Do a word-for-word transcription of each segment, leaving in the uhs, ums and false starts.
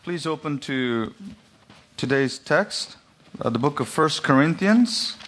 Please open to today's text, uh, the book of First Corinthians.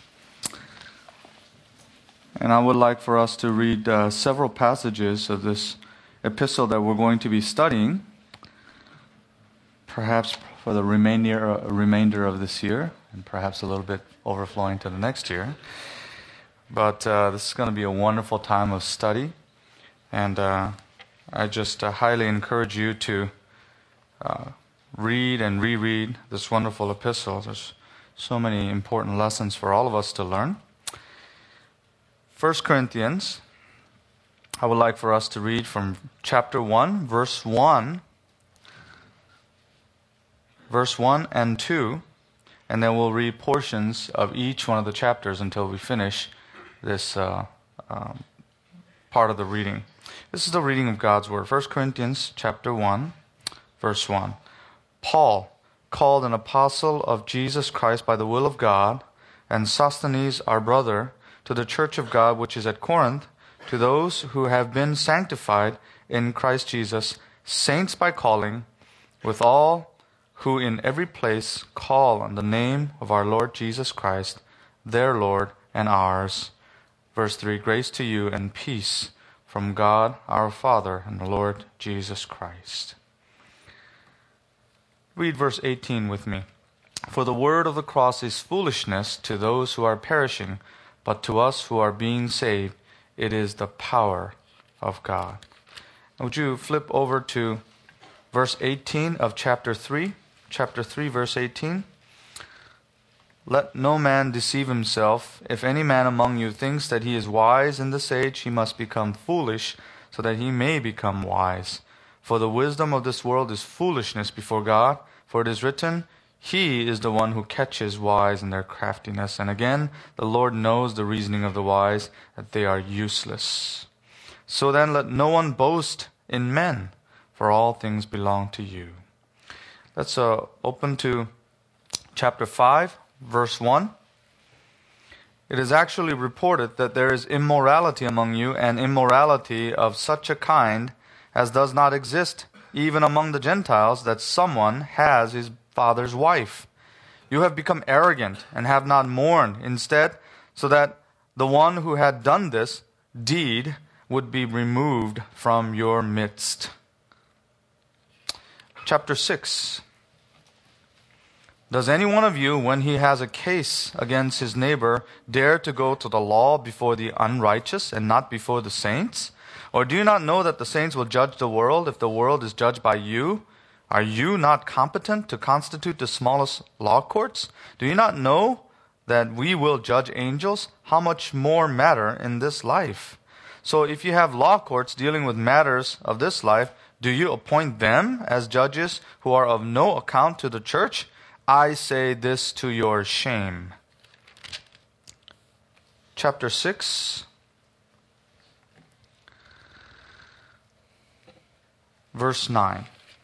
And I would like for us to read uh, several passages of this epistle that we're going to be studying, perhaps for the remainder, uh, remainder of this year, and perhaps a little bit overflowing to the next year. But uh, this is going to be a wonderful time of study, and uh, I just uh, highly encourage you to uh, read and reread this wonderful epistle. There's so many important lessons for all of us to learn. First Corinthians, I would like for us to read from chapter one, verse one, verse one and two, and then we'll read portions of each one of the chapters until we finish this uh, um, part of the reading. This is the reading of God's Word. First Corinthians chapter one, verse one. Paul, called an apostle of Jesus Christ by the will of God, and Sosthenes our brother, to the church of God which is at Corinth, to those who have been sanctified in Christ Jesus, saints by calling, with all who in every place call on the name of our Lord Jesus Christ, their Lord and ours. Verse three, grace to you and peace from God our Father and the Lord Jesus Christ. Read verse eighteen with me. For the word of the cross is foolishness to those who are perishing, but to us who are being saved, it is the power of God. Would you flip over to verse eighteen of chapter three? Chapter three, verse eighteen. Let no man deceive himself. If any man among you thinks that he is wise in this age, he must become foolish, so that he may become wise. For the wisdom of this world is foolishness before God. For it is written, He is the one who catches wise in their craftiness. And again, the Lord knows the reasoning of the wise, that they are useless. So then let no one boast in men, for all things belong to you. Let's uh, open to chapter five, verse one. It is actually reported that there is immorality among you, and immorality of such a kind as does not exist even among the Gentiles, that someone has his father's wife. You have become arrogant and have not mourned, instead, so that the one who had done this deed would be removed from your midst. Chapter six. Does any one of you, when he has a case against his neighbor, dare to go to the law before the unrighteous and not before the saints? Or do you not know that the saints will judge the world if the world is judged by you? Are you not competent to constitute the smallest law courts? Do you not know that we will judge angels? How much more matter in this life? So if you have law courts dealing with matters of this life, do you appoint them as judges who are of no account to the church? I say this to your shame. Chapter six. Verse nine.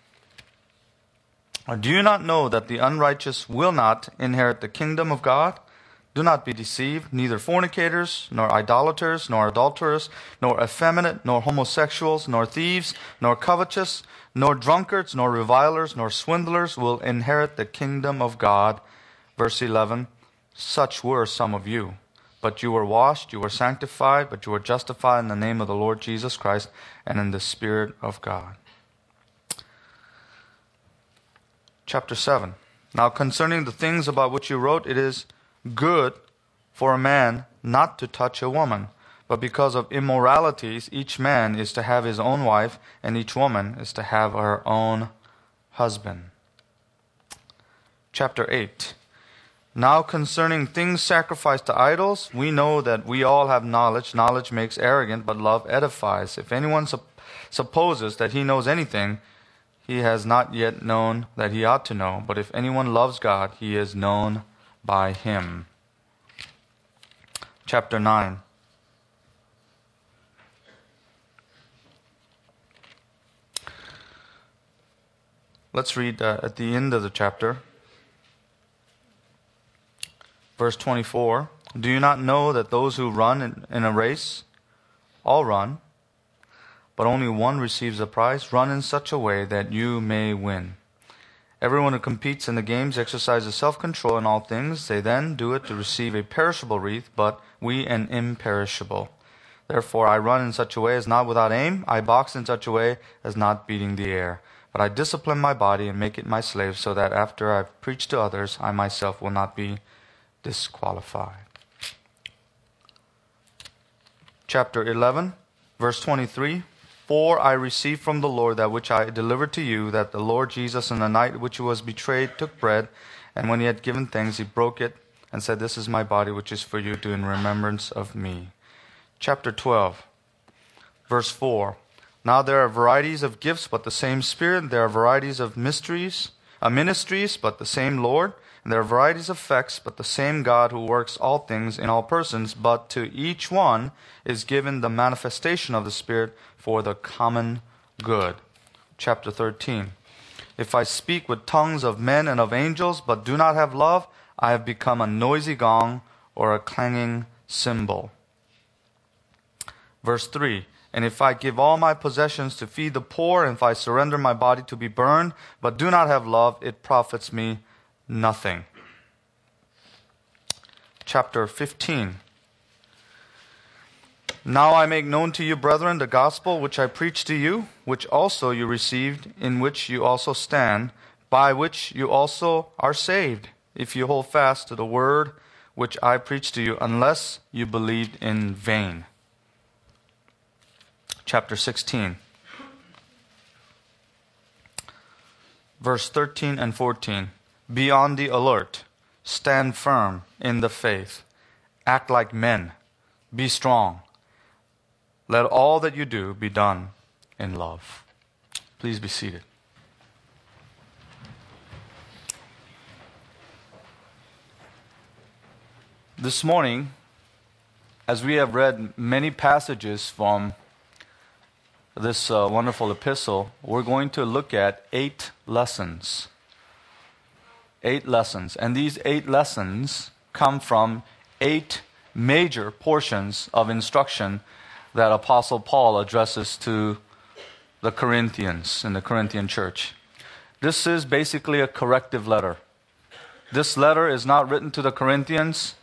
Do you not know that the unrighteous will not inherit the kingdom of God? Do not be deceived, neither fornicators, nor idolaters, nor adulterers, nor effeminate, nor homosexuals, nor thieves, nor covetous, nor drunkards, nor revilers, nor swindlers will inherit the kingdom of God. Verse eleven. Such were some of you. But you were washed, you were sanctified, but you were justified in the name of the Lord Jesus Christ and in the Spirit of God. Chapter seven. Now concerning the things about which you wrote, it is good for a man not to touch a woman. But because of immoralities, each man is to have his own wife, and each woman is to have her own husband. Chapter eight. Now concerning things sacrificed to idols, we know that we all have knowledge. Knowledge makes arrogant, but love edifies. If anyone sup- supposes that he knows anything, he has not yet known that he ought to know. But if anyone loves God, he is known by him. Chapter nine. Let's read uh, at the end of the chapter. Verse twenty-four. Do you not know that those who run in, in a race all run, but only one receives a prize? Run in such a way that you may win. Everyone who competes in the games exercises self-control in all things. They then do it to receive a perishable wreath, but we an imperishable. Therefore I run in such a way as not without aim. I box in such a way as not beating the air. But I discipline my body and make it my slave, so that after I've preached to others, I myself will not be disqualified. Chapter eleven, verse twenty-three. For I received from the Lord that which I delivered to you, that the Lord Jesus, in the night which he was betrayed, took bread, and when he had given thanks, he broke it, and said, This is my body, which is for you. Do in remembrance of me. Chapter twelve, verse four. Now there are varieties of gifts, but the same Spirit. There are varieties of mysteries, uh, ministries, but the same Lord. And there are varieties of effects, but the same God who works all things in all persons. But to each one is given the manifestation of the Spirit for the common good. Chapter thirteen. If I speak with tongues of men and of angels, but do not have love, I have become a noisy gong or a clanging cymbal. Verse three. And if I give all my possessions to feed the poor, and if I surrender my body to be burned, but do not have love, it profits me nothing. Chapter fifteen. Now I make known to you, brethren, the gospel which I preached to you, which also you received, in which you also stand, by which you also are saved, if you hold fast to the word which I preached to you, unless you believed in vain. Chapter sixteen. Verse thirteen and fourteen. Be on the alert. Stand firm in the faith. Act like men. Be strong. Let all that you do be done in love. Please be seated. This morning, as we have read many passages from this uh, wonderful epistle, we're going to look at eight lessons. Eight lessons. And these eight lessons come from eight major portions of instruction that Apostle Paul addresses to the Corinthians in the Corinthian church. This is basically a corrective letter. This letter is not written to the Corinthians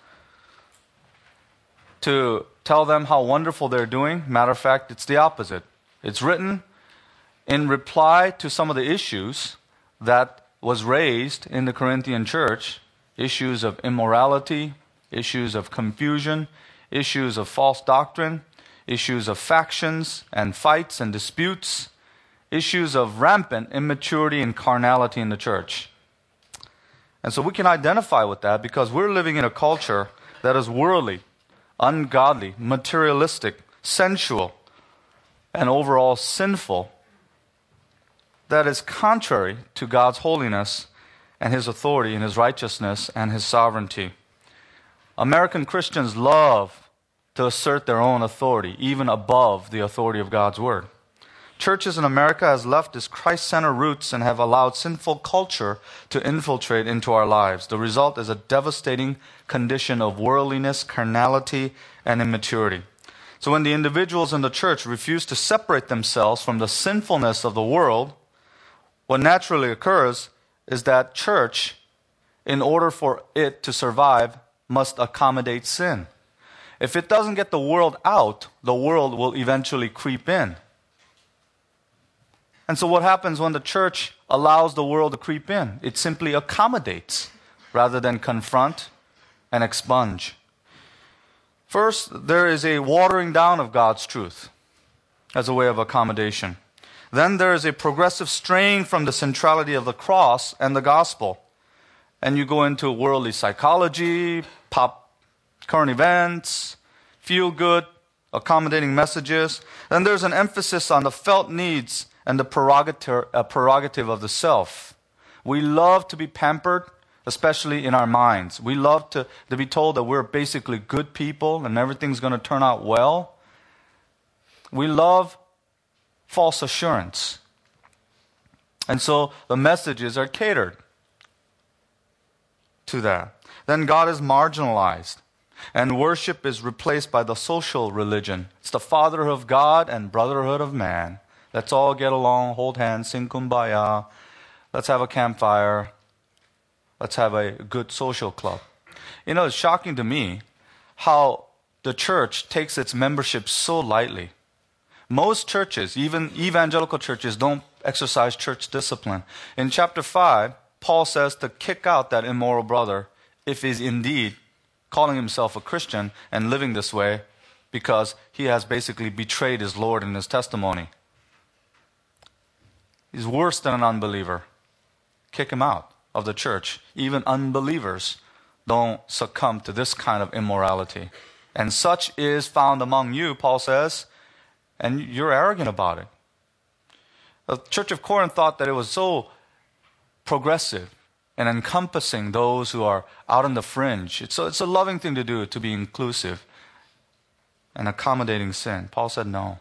to tell them how wonderful they're doing. Matter of fact, it's the opposite. It's written in reply to some of the issues that was raised in the Corinthian church, issues of immorality, issues of confusion, issues of false doctrine, issues of factions and fights and disputes, issues of rampant immaturity and carnality in the church. And so we can identify with that because we're living in a culture that is worldly, ungodly, materialistic, sensual, and overall sinful, that is contrary to God's holiness and His authority and His righteousness and His sovereignty. American Christians love to assert their own authority, even above the authority of God's Word. Churches in America has left its Christ-centered roots and have allowed sinful culture to infiltrate into our lives. The result is a devastating condition of worldliness, carnality, and immaturity. So when the individuals in the church refuse to separate themselves from the sinfulness of the world, what naturally occurs is that church, in order for it to survive, must accommodate sin. If it doesn't get the world out, the world will eventually creep in. And so what happens when the church allows the world to creep in? It simply accommodates rather than confront and expunge. First, there is a watering down of God's truth as a way of accommodation. Then there is a progressive straying from the centrality of the cross and the gospel. And you go into worldly psychology, pop current events, feel good, accommodating messages. Then there's an emphasis on the felt needs and the prerogative, uh, prerogative of the self. We love to be pampered, especially in our minds. We love to, to be told that we're basically good people and everything's going to turn out well. We love false assurance. And so the messages are catered to that. Then God is marginalized, and worship is replaced by the social religion. It's the fatherhood of God and brotherhood of man. Let's all get along, hold hands, sing kumbaya. Let's have a campfire. Let's have a good social club. You know, it's shocking to me how the church takes its membership so lightly. Most churches, even evangelical churches, don't exercise church discipline. In chapter five, Paul says to kick out that immoral brother if he's indeed calling himself a Christian and living this way because he has basically betrayed his Lord in his testimony. He's worse than an unbeliever. Kick him out of the church. Even unbelievers don't succumb to this kind of immorality. And such is found among you, Paul says, and you're arrogant about it. The church of Corinth thought that it was so progressive and encompassing those who are out on the fringe. It's a, it's a loving thing to do, to be inclusive and accommodating sin. Paul said no.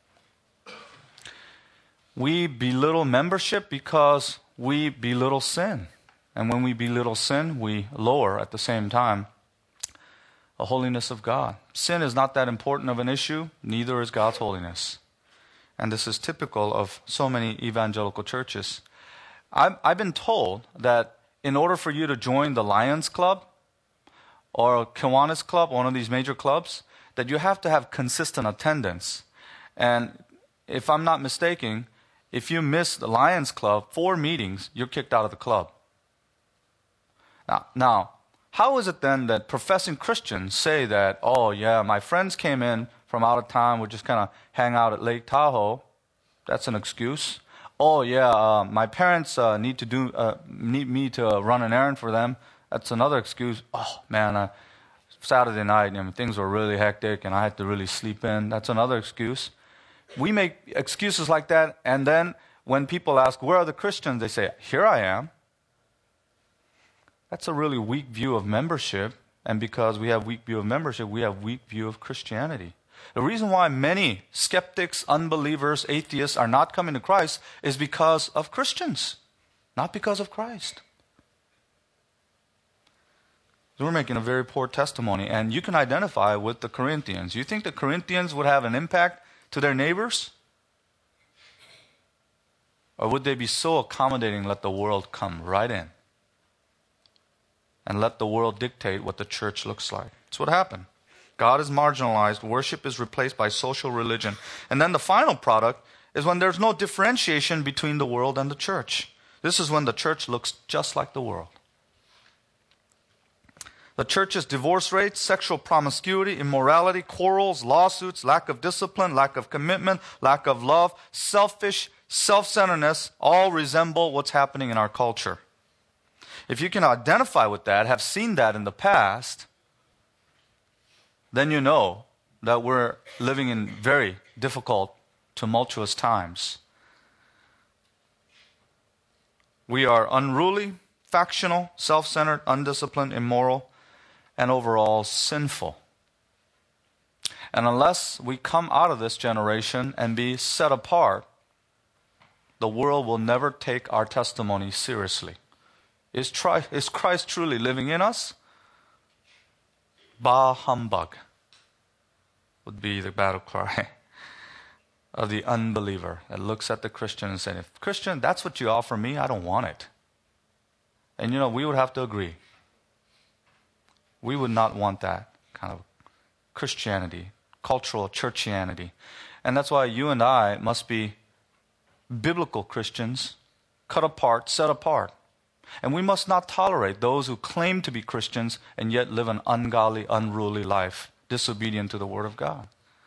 We belittle membership because we belittle sin. And when we belittle sin, we lower at the same time the holiness of God. Sin is not that important of an issue, neither is God's holiness. And this is typical of so many evangelical churches. I've, I've been told that in order for you to join the Lions Club or Kiwanis Club, one of these major clubs, that you have to have consistent attendance. And if I'm not mistaken, if you miss the Lions Club, four meetings, you're kicked out of the club. Now, now, how is it then that professing Christians say that, oh yeah, my friends came in from out of town, we just kind of hang out at Lake Tahoe? That's an excuse. Oh yeah, uh, my parents uh, need to do uh, need me to uh, run an errand for them. That's another excuse. Oh man, uh, Saturday night, I mean, things were really hectic and I had to really sleep in. That's another excuse. We make excuses like that, and then when people ask, where are the Christians? They say, here I am. That's a really weak view of membership, and because we have weak view of membership, we have weak view of Christianity. The reason why many skeptics, unbelievers, atheists are not coming to Christ is because of Christians, not because of Christ. We're making a very poor testimony, and you can identify with the Corinthians. You think the Corinthians would have an impact to their neighbors? Or would they be so accommodating, let the world come right in and let the world dictate what the church looks like? That's what happened. God is marginalized, worship is replaced by social religion. And then the final product is when there's no differentiation between the world and the church. This is when the church looks just like the world. The church's divorce rates, sexual promiscuity, immorality, quarrels, lawsuits, lack of discipline, lack of commitment, lack of love, selfish, self-centeredness, all resemble what's happening in our culture. If you can identify with that, have seen that in the past, then you know that we're living in very difficult, tumultuous times. We are unruly, factional, self-centered, undisciplined, immoral, and overall sinful. And unless we come out of this generation and be set apart, the world will never take our testimony seriously. Is, tri- is Christ truly living in us? Bah humbug would be the battle cry of the unbeliever that looks at the Christian and says, if Christian, that's what you offer me, I don't want it. And you know, we would have to agree. We would not want that kind of Christianity, cultural churchianity. And that's why you and I must be biblical Christians, cut apart, set apart. And we must not tolerate those who claim to be Christians and yet live an ungodly, unruly life, disobedient to the Word of God.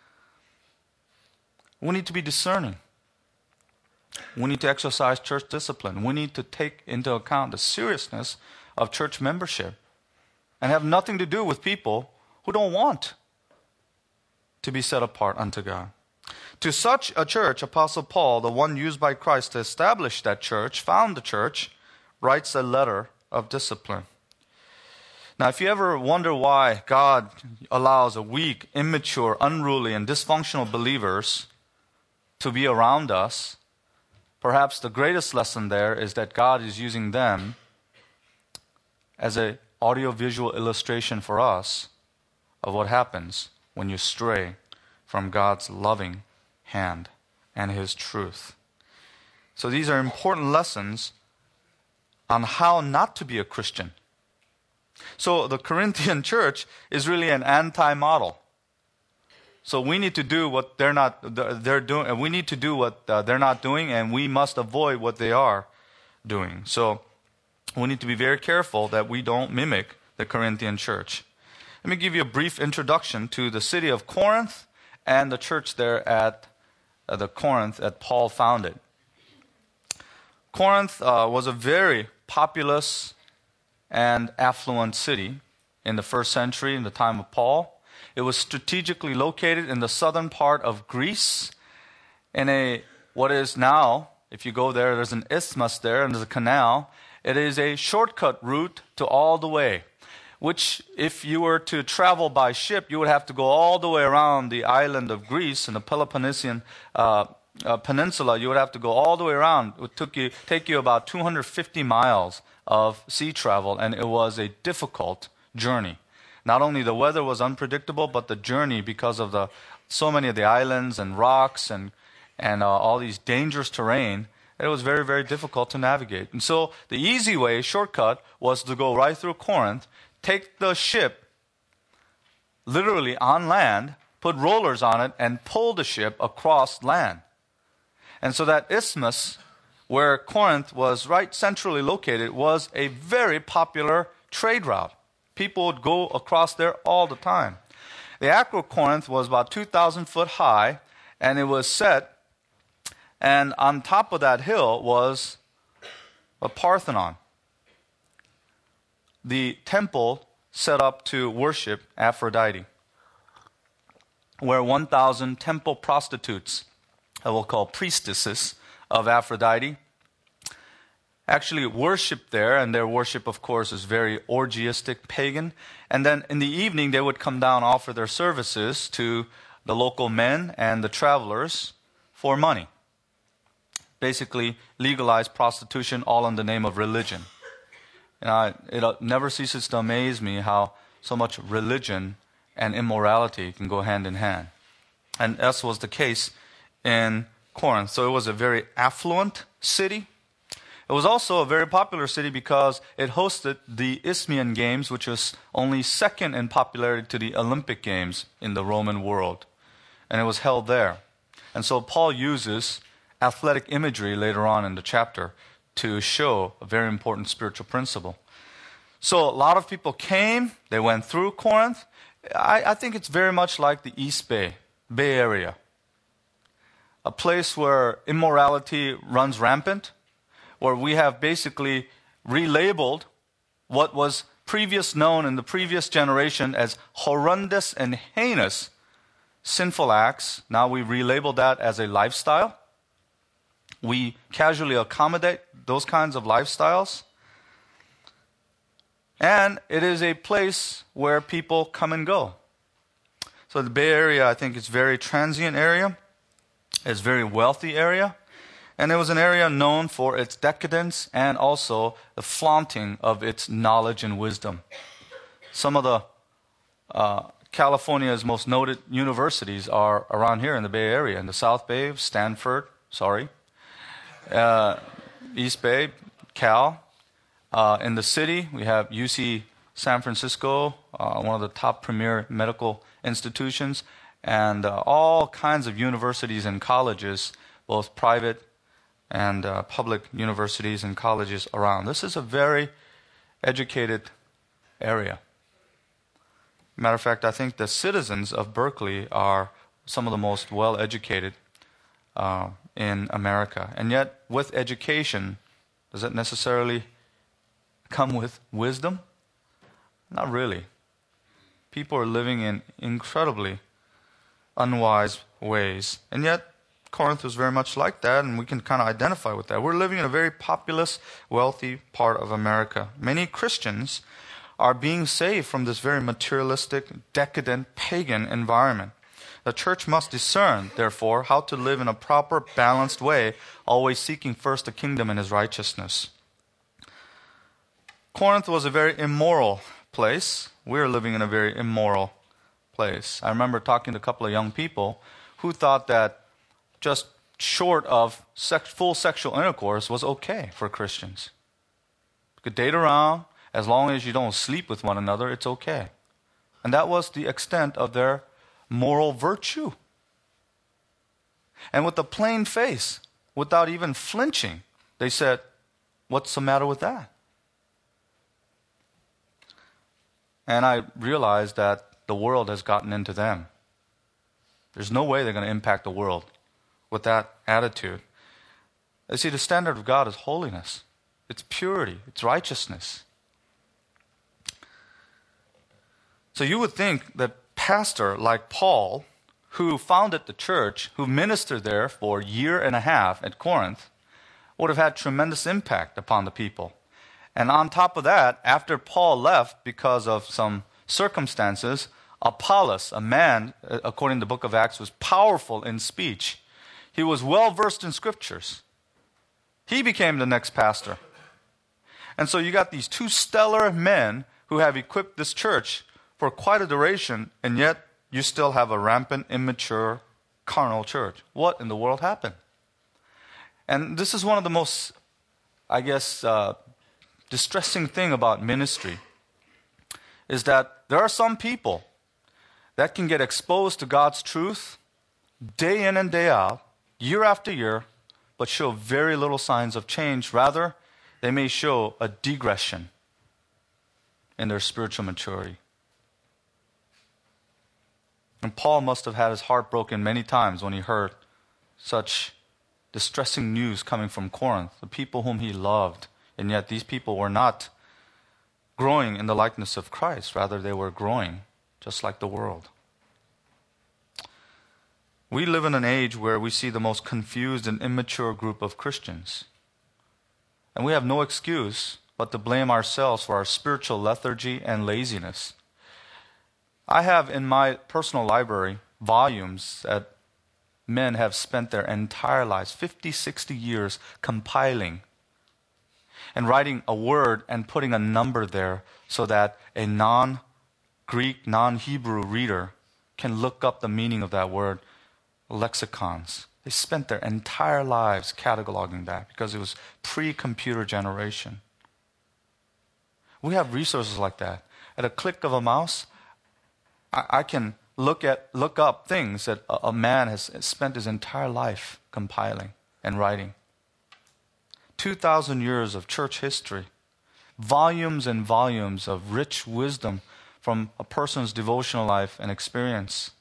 We need to be discerning. We need to exercise church discipline. We need to take into account the seriousness of church membership and have nothing to do with people who don't want to be set apart unto God. To such a church, Apostle Paul, the one used by Christ to establish that church, found the church, writes a letter of discipline. Now, if you ever wonder why God allows a weak, immature, unruly, and dysfunctional believers to be around us, perhaps the greatest lesson there is that God is using them as an audiovisual illustration for us of what happens when you stray from God's loving hand and His truth. So these are important lessons on how not to be a Christian. So the Corinthian church is really an anti-model. So we need to do what they're not they're doing, and we need to do what uh, they're not doing, and we must avoid what they are doing. So we need to be very careful that we don't mimic the Corinthian church. Let me give you a brief introduction to the city of Corinth and the church there at uh, the Corinth that Paul founded. Corinth uh, was a very populous and affluent city in the first century, in the time of Paul. It was strategically located in the southern part of Greece, in a what is now, if you go there, there's an isthmus there and there's a canal. It is a shortcut route to all the way, which if you were to travel by ship, you would have to go all the way around the island of Greece and the Peloponnesian uh, uh, peninsula. You would have to go all the way around. It would took you, take you about two hundred fifty miles of sea travel, and it was a difficult journey. Not only the weather was unpredictable, but the journey, because of the so many of the islands and rocks and and uh, all these dangerous terrain, it was very, very difficult to navigate. And so the easy way, shortcut, was to go right through Corinth, take the ship literally on land, put rollers on it, and pull the ship across land. And so that isthmus, where Corinth was right centrally located, was a very popular trade route. People would go across there all the time. The Acrocorinth was about two thousand foot high, and it was set, and on top of that hill was a Parthenon, the temple set up to worship Aphrodite, where one thousand temple prostitutes, that we'll call priestesses of Aphrodite, actually worship there, and their worship, of course, is very orgiastic, pagan. And then in the evening, they would come down, offer their services to the local men and the travelers for money. Basically, legalized prostitution, all in the name of religion. And I, it never ceases to amaze me how so much religion and immorality can go hand in hand. And this was the case in Corinth. So it was a very affluent city. It was also a very popular city because it hosted the Isthmian Games, which was only second in popularity to the Olympic Games in the Roman world. And it was held there. And so Paul uses athletic imagery later on in the chapter to show a very important spiritual principle. So a lot of people came, they went through Corinth. I, I think it's very much like the East Bay, Bay Area. A place where immorality runs rampant, where we have basically relabeled what was previous known in the previous generation as horrendous and heinous sinful acts. Now we relabel that as a lifestyle. We casually accommodate those kinds of lifestyles. And it is a place where people come and go. So the Bay Area, I think, is a very transient area. It's a very wealthy area. And it was an area known for its decadence and also the flaunting of its knowledge and wisdom. Some of the uh, California's most noted universities are around here in the Bay Area, in the South Bay, Stanford, sorry, uh, East Bay, Cal. Uh, in the city, we have U C San Francisco, uh, one of the top premier medical institutions, and uh, all kinds of universities and colleges, both private and uh, public universities and colleges around. This is a very educated area. Matter of fact, I think the citizens of Berkeley are some of the most well-educated uh, in America. And yet, with education, does it necessarily come with wisdom? Not really. People are living in incredibly unwise ways. And yet, Corinth was very much like that, and we can kind of identify with that. We're living in a very populous, wealthy part of America. Many Christians are being saved from this very materialistic, decadent, pagan environment. The church must discern, therefore, how to live in a proper, balanced way, always seeking first the kingdom and his righteousness. Corinth was a very immoral place. We're living in a very immoral place. I remember talking to a couple of young people who thought that just short of sex, full sexual intercourse was okay for Christians. You could date around. As long as you don't sleep with one another, it's okay. And that was the extent of their moral virtue. And with a plain face, without even flinching, they said, what's the matter with that? And I realized that the world has gotten into them. There's no way they're going to impact the world with that attitude. You see, the standard of God is holiness. It's purity. It's righteousness. So you would think that pastor like Paul, who founded the church, who ministered there for a year and a half at Corinth, would have had tremendous impact upon the people. And on top of that, after Paul left because of some circumstances, Apollos, a man, according to the book of Acts, was powerful in speech. He was well versed in scriptures. He became the next pastor. And so you got these two stellar men who have equipped this church for quite a duration, and yet you still have a rampant, immature, carnal church. What in the world happened? And this is one of the most, I guess, uh, distressing thing about ministry, is that there are some people that can get exposed to God's truth day in and day out, year after year, but show very little signs of change. Rather, they may show a digression in their spiritual maturity. And Paul must have had his heart broken many times when he heard such distressing news coming from Corinth, the people whom he loved. And yet these people were not growing in the likeness of Christ. Rather, they were growing just like the world. We live in an age where we see the most confused and immature group of Christians. And we have no excuse but to blame ourselves for our spiritual lethargy and laziness. I have in my personal library volumes that men have spent their entire lives, fifty, sixty years, compiling and writing a word and putting a number there so that a non-Greek, non-Hebrew reader can look up the meaning of that word. Lexicons. They spent their entire lives cataloging that because it was pre-computer generation. We have resources like that. At a click of a mouse, I, I can look at look up things that a, a man has spent his entire life compiling and writing. Two thousand years of church history, volumes and volumes of rich wisdom from a person's devotional life and experience.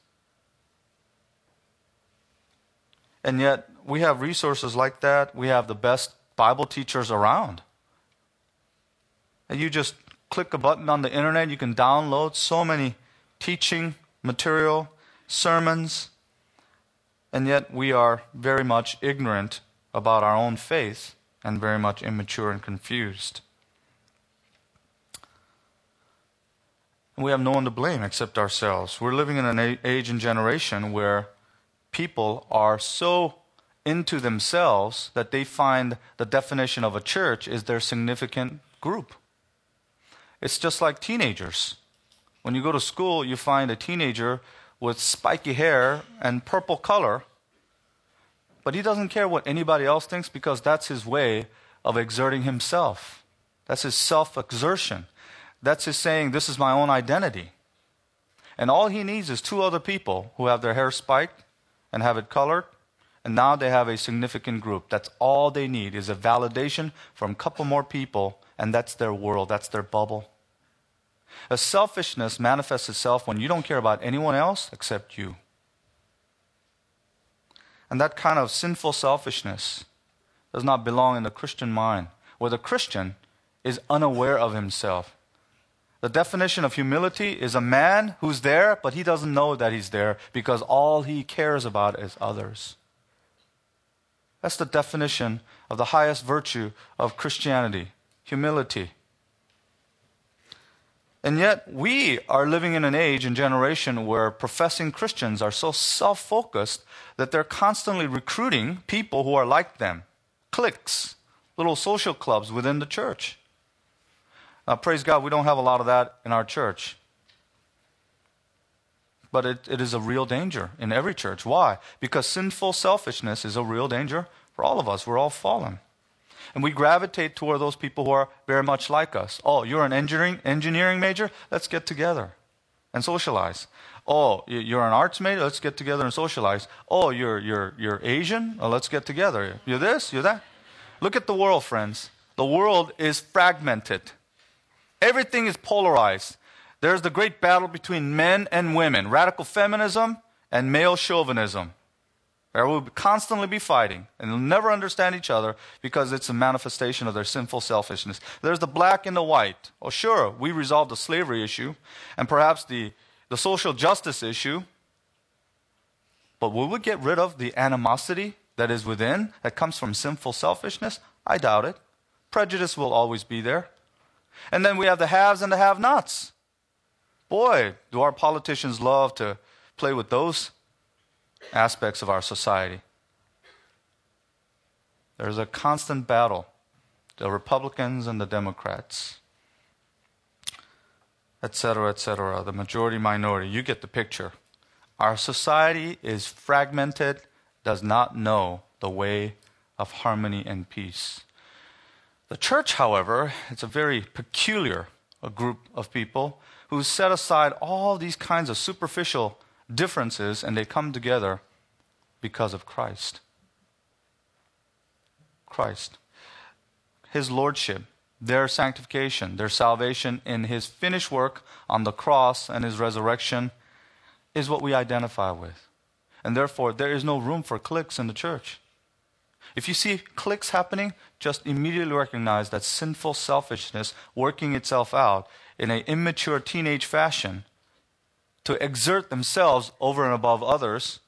And yet, we have resources like that. We have the best Bible teachers around. And you just click a button on the internet, you can download so many teaching material, sermons, and yet we are very much ignorant about our own faith and very much immature and confused. And we have no one to blame except ourselves. We're living in an age and generation where people are so into themselves that they find the definition of a church is their significant group. It's just like teenagers. When you go to school, you find a teenager with spiky hair and purple color, but he doesn't care what anybody else thinks because that's his way of exerting himself. That's his self-exertion. That's his saying, this is my own identity. And all he needs is two other people who have their hair spiked and have it colored, and now they have a significant group. That's all they need is a validation from a couple more people, and that's their world, that's their bubble. A selfishness manifests itself when you don't care about anyone else except you. And that kind of sinful selfishness does not belong in the Christian mind, where the Christian is unaware of himself. The definition of humility is a man who's there, but he doesn't know that he's there because all he cares about is others. That's the definition of the highest virtue of Christianity, humility. And yet we are living in an age and generation where professing Christians are so self-focused that they're constantly recruiting people who are like them, cliques, little social clubs within the church. Uh, praise God, we don't have a lot of that in our church. But it, it is a real danger in every church. Why? Because sinful selfishness is a real danger for all of us. We're all fallen. And we gravitate toward those people who are very much like us. Oh, you're an engineering engineering major? Let's get together and socialize. Oh, you're an arts major? Let's get together and socialize. Oh, you're you're you're Asian? Oh, let's get together. You're this, you're that. Look at the world, friends. The world is fragmented. Everything is polarized. There's the great battle between men and women, radical feminism and male chauvinism. They will constantly be fighting, and they'll never understand each other because it's a manifestation of their sinful selfishness. There's the black and the white. Oh, sure, we resolved the slavery issue and perhaps the, the social justice issue, but will we get rid of the animosity that is within, that comes from sinful selfishness? I doubt it. Prejudice will always be there. And then we have the haves and the have-nots. Boy, do our politicians love to play with those aspects of our society. There's a constant battle, the Republicans and the Democrats, et cetera, et cetera, the majority, minority. You get the picture. Our society is fragmented, does not know the way of harmony and peace. The church, however, it's a very peculiar a group of people who set aside all these kinds of superficial differences, and they come together because of Christ. Christ. His lordship, their sanctification, their salvation in his finished work on the cross and his resurrection is what we identify with. And therefore, there is no room for cliques in the church. If you see cliques happening, just immediately recognize that sinful selfishness working itself out in an immature teenage fashion to exert themselves over and above others.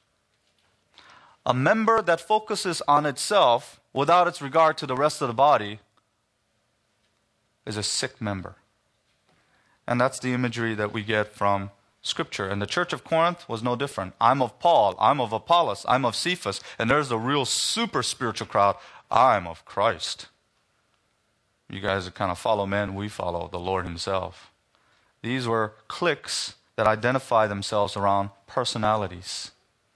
A member that focuses on itself without its regard to the rest of the body is a sick member. And that's the imagery that we get from Scripture. And the church of Corinth was no different. I'm of Paul, I'm of Apollos, I'm of Cephas, and there's a real super spiritual crowd. I'm of Christ. You guys kind of follow men, we follow the Lord himself. These were cliques that identify themselves around personalities.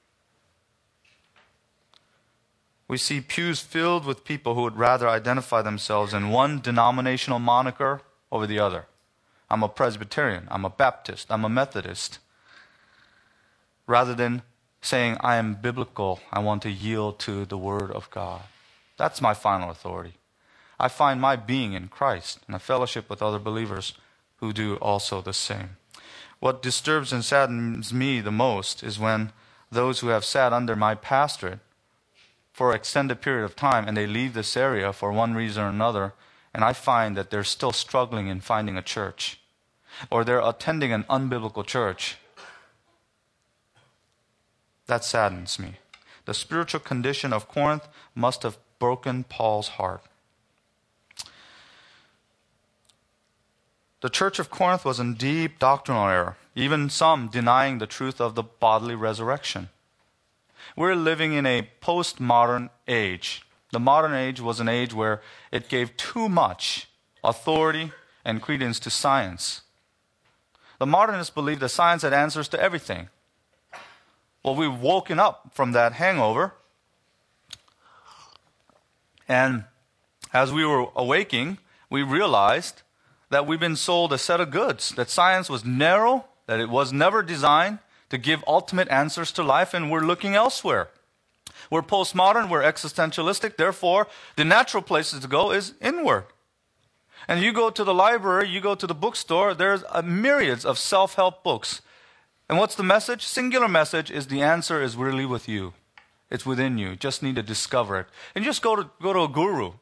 We see pews filled with people who would rather identify themselves in one denominational moniker over the other. I'm a Presbyterian, I'm a Baptist, I'm a Methodist. Rather than saying, I am biblical, I want to yield to the Word of God. That's my final authority. I find my being in Christ and a fellowship with other believers who do also the same. What disturbs and saddens me the most is when those who have sat under my pastorate for an extended period of time and they leave this area for one reason or another, and I find that they're still struggling in finding a church, or they're attending an unbiblical church. That saddens me. The spiritual condition of Corinth must have broken Paul's heart. The church of Corinth was in deep doctrinal error, even some denying the truth of the bodily resurrection. We're living in a postmodern age. The modern age was an age where it gave too much authority and credence to science. The modernists believed that science had answers to everything. Well, we've woken up from that hangover. And as we were awaking, we realized that we've been sold a set of goods, that science was narrow, that it was never designed to give ultimate answers to life, and we're looking elsewhere. We're postmodern, we're existentialistic, therefore the natural places to go is inward. And you go to the library, you go to the bookstore, there's a myriads of self-help books. And what's the message? Singular message is the answer is really with you. It's within you. You just need to discover it. And just go to go to a guru.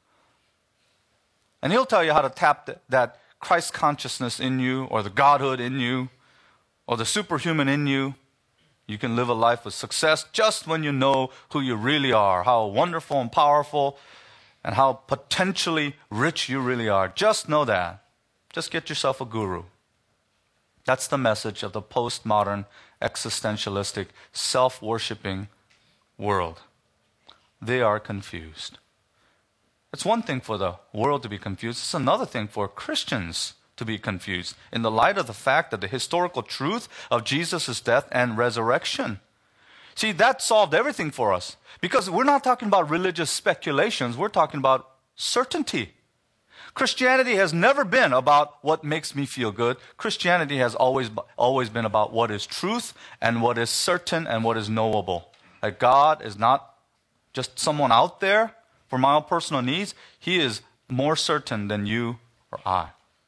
And he'll tell you how to tap th- that Christ consciousness in you, or the Godhood in you, or the superhuman in you. You can live a life with success just when you know who you really are, how wonderful and powerful, and how potentially rich you really are. Just know that. Just get yourself a guru. That's the message of the postmodern, existentialistic, self-worshipping world. They are confused. It's one thing for the world to be confused. It's another thing for Christians to be confused in the light of the fact of the historical truth of Jesus' death and resurrection. See, that solved everything for us. Because we're not talking about religious speculations, we're talking about certainty. Christianity has never been about what makes me feel good. Christianity has always, always been about what is truth and what is certain and what is knowable. That God is not just someone out there for my own personal needs. He is more certain than you or I.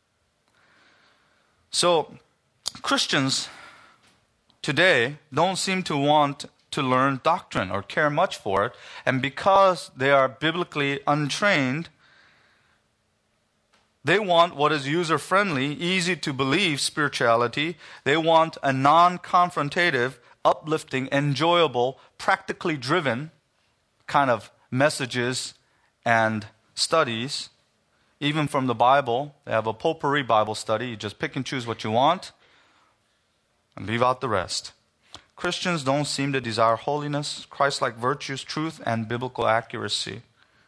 So, Christians today don't seem to want to learn doctrine or care much for it. And because they are biblically untrained, they want what is user-friendly, easy to believe spirituality. They want a non-confrontative, uplifting, enjoyable, practically driven kind of messages and studies. Even from the Bible, they have a potpourri Bible study. You just pick and choose what you want and leave out the rest. Christians don't seem to desire holiness, Christ-like virtues, truth, and biblical accuracy.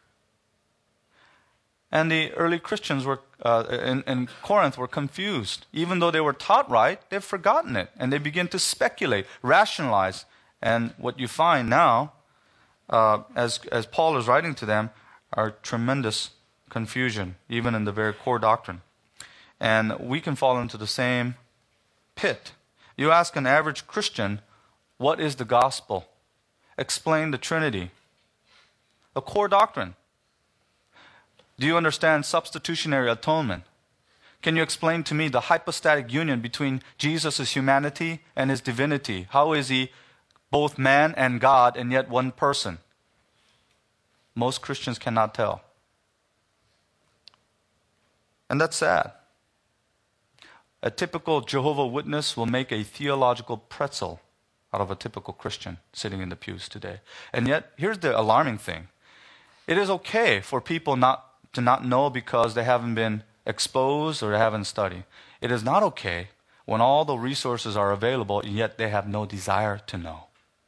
And the early Christians were uh, in, in Corinth were confused. Even though they were taught right, they've forgotten it. And they begin to speculate, rationalize. And what you find now, uh, as, as Paul is writing to them, are tremendous confusion, even in the very core doctrine. And we can fall into the same pit. You ask an average Christian, what is the gospel? Explain the Trinity. The core doctrine. Do you understand substitutionary atonement? Can you explain to me the hypostatic union between Jesus' humanity and his divinity? How is he both man and God and yet one person? Most Christians cannot tell. And that's sad. A typical Jehovah's Witness will make a theological pretzel out of a typical Christian sitting in the pews today. And yet, here's the alarming thing. It is okay for people not to not know because they haven't been exposed or they haven't studied. It is not okay when all the resources are available and yet they have no desire to know.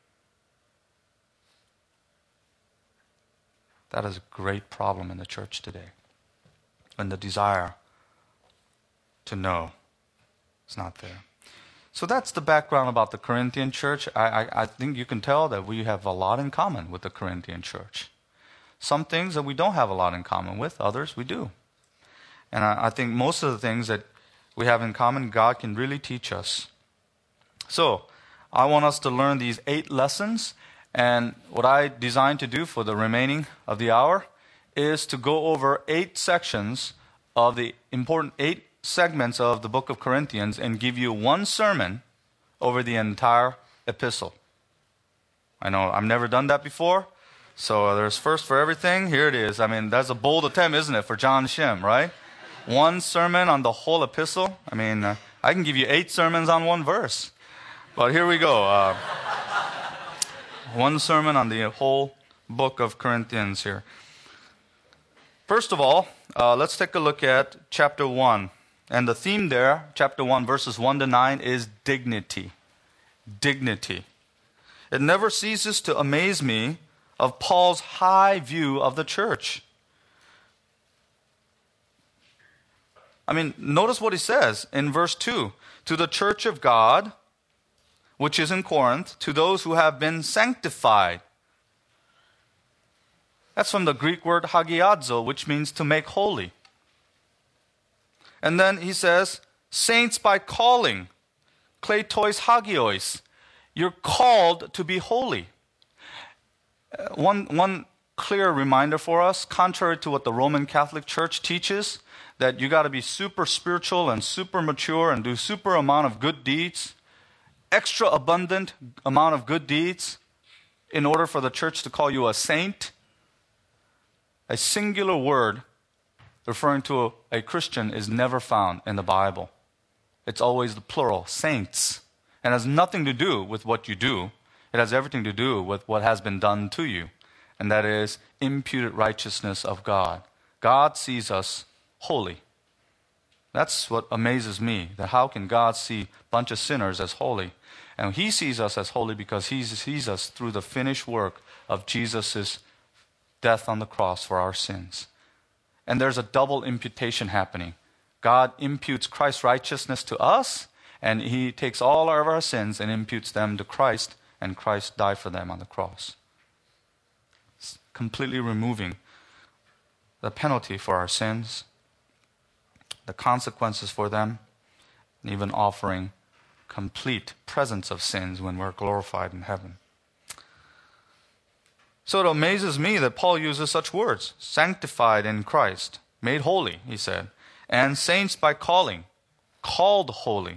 That is a great problem in the church today. When the desire to know is not there. So that's the background about the Corinthian church. I, I, I think you can tell that we have a lot in common with the Corinthian church. Some things that we don't have a lot in common with, others we do. And I, I think most of the things that we have in common, God can really teach us. So, I want us to learn these eight lessons. And what I designed to do for the remaining of the hour is to go over eight sections of the important eight segments of the book of Corinthians and give you one sermon over the entire epistle. I know I've never done that before. So there's first for everything. Here it is. I mean, that's a bold attempt, isn't it, for John Shem, right? One sermon on the whole epistle. I mean, uh, I can give you eight sermons on one verse. But here we go. Uh, one sermon on the whole book of Corinthians here. First of all, uh, let's take a look at chapter one. And the theme there, chapter one, verses one to nine, is dignity. Dignity. It never ceases to amaze me of Paul's high view of the church. I mean, notice what he says in verse two. To the church of God, which is in Corinth, to those who have been sanctified. That's from the Greek word hagiadzo, which means to make holy. And then he says, saints by calling, kleitois hagios. You're called to be holy. Uh, one, one clear reminder for us, contrary to what the Roman Catholic Church teaches, that you got to be super spiritual and super mature and do super amount of good deeds, extra abundant amount of good deeds in order for the church to call you a saint. A singular word referring to a, a Christian is never found in the Bible. It's always the plural, saints. And it has nothing to do with what you do. It has everything to do with what has been done to you. And that is imputed righteousness of God. God sees us holy. That's what amazes me, that how can God see a bunch of sinners as holy? And he sees us as holy because he sees us through the finished work of Jesus' death on the cross for our sins. And there's a double imputation happening. God imputes Christ's righteousness to us, and he takes all of our sins and imputes them to Christ and Christ died for them on the cross. It's completely removing the penalty for our sins, the consequences for them, and even offering complete presence of sins when we're glorified in heaven. So it amazes me that Paul uses such words: sanctified in Christ, made holy, he said, and saints by calling, called holy,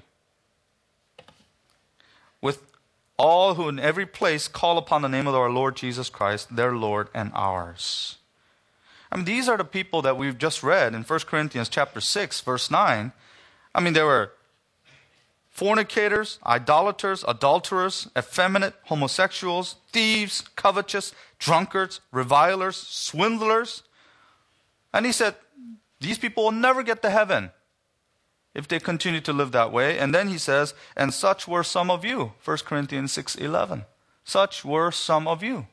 with all who in every place call upon the name of our Lord Jesus Christ, their Lord and ours. I mean, these are the people that we've just read in First Corinthians chapter six, verse nine. I mean, there were fornicators, idolaters, adulterers, effeminate, homosexuals, thieves, covetous, drunkards, revilers, swindlers. And he said, these people will never get to heaven if they continue to live that way. And then he says, and such were some of you. First Corinthians six eleven. Such were some of you.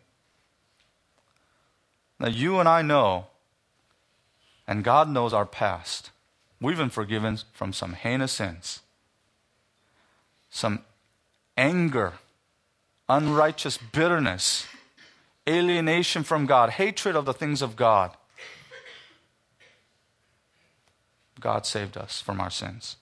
Now you and I know, and God knows our past. We've been forgiven from some heinous sins. Some anger, unrighteous bitterness, alienation from God, hatred of the things of God. God saved us from our sins.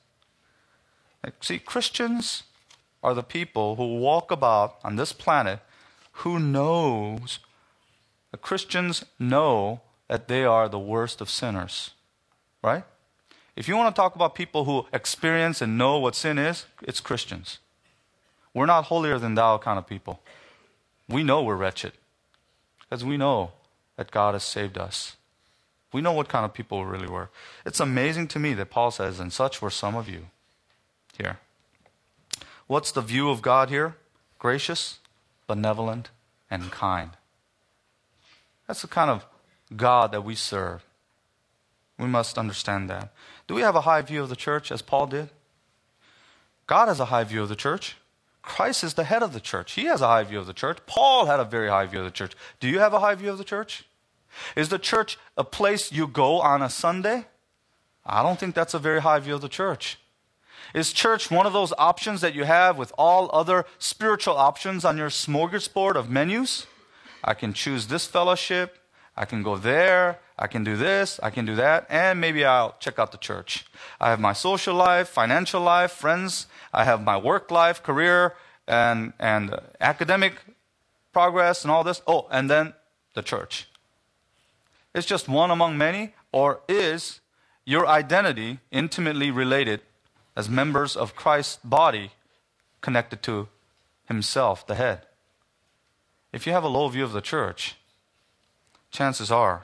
See, Christians are the people who walk about on this planet who knows, the Christians know that they are the worst of sinners. Right? If you want to talk about people who experience and know what sin is, it's Christians. We're not holier than thou kind of people. We know we're wretched because we know that God has saved us. We know what kind of people we really were. It's amazing to me that Paul says, and such were some of you here. What's the view of God here? Gracious, benevolent, and kind. That's the kind of God that we serve. We must understand that. Do we have a high view of the church as Paul did? God has a high view of the church. Christ is the head of the church. He has a high view of the church. Paul had a very high view of the church. Do you have a high view of the church? Is the church a place you go on a Sunday? I don't think that's a very high view of the church. Is church one of those options that you have with all other spiritual options on your smorgasbord of menus? I can choose this fellowship. I can go there. I can do this. I can do that. And maybe I'll check out the church. I have my social life, financial life, friends. I have my work life, career, and, and uh, academic progress and all this. Oh, and then the church. It's just one among many, or is your identity intimately related as members of Christ's body connected to himself, the head? If you have a low view of the church, chances are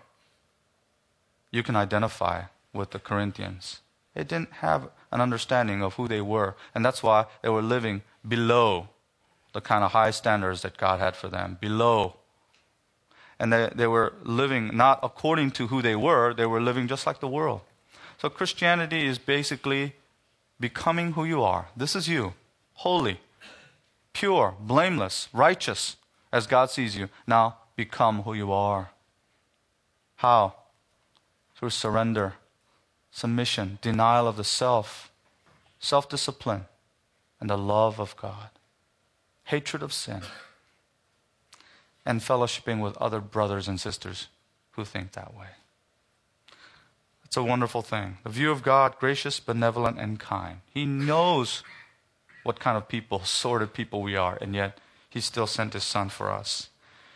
you can identify with the Corinthians. They didn't have an understanding of who they were, and that's why they were living below the kind of high standards that God had for them, below. And they, they were living not according to who they were, they were living just like the world. So Christianity is basically becoming who you are. This is you, holy, pure, blameless, righteous, as God sees you. Now become who you are. How? Through surrender, submission, denial of the self, self-discipline, and the love of God, hatred of sin, and fellowshipping with other brothers and sisters who think that way. It's a wonderful thing. The view of God, gracious, benevolent, and kind. He knows what kind of people, sordid people we are, and yet He still sent His Son for us.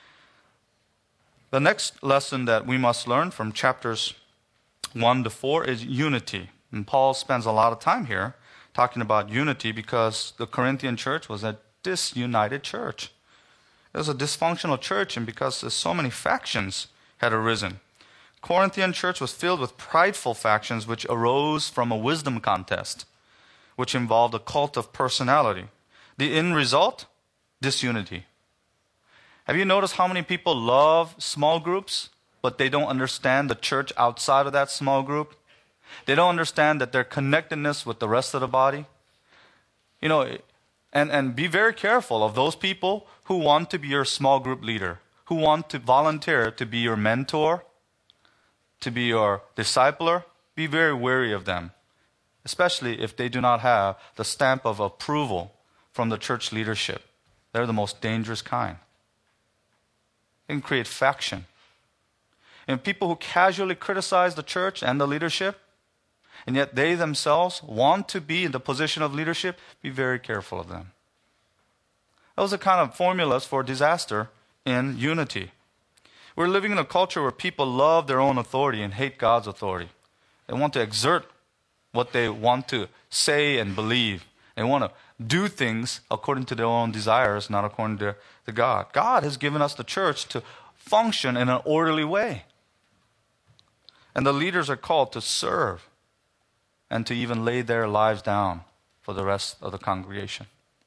The next lesson that we must learn from chapters one to four is unity. And Paul spends a lot of time here talking about unity because the Corinthian church was a disunited church. It was a dysfunctional church, and because so many factions had arisen. Corinthian church was filled with prideful factions which arose from a wisdom contest, which involved a cult of personality. The end result? Disunity. Have you noticed how many people love small groups, but they don't understand the church outside of that small group? They don't understand that their connectedness with the rest of the body. You know, and, and be very careful of those people who want to be your small group leader, who want to volunteer to be your mentor, to be your discipler. Be very wary of them, especially if they do not have the stamp of approval from the church leadership. They're the most dangerous kind. They can create faction. And people who casually criticize the church and the leadership, and yet they themselves want to be in the position of leadership, be very careful of them. Those are kind of formulas for disaster in unity. We're living in a culture where people love their own authority and hate God's authority. They want to exert what they want to say and believe. They want to do things according to their own desires, not according to, to God. God has given us the church to function in an orderly way. And the leaders are called to serve and to even lay their lives down for the rest of the congregation.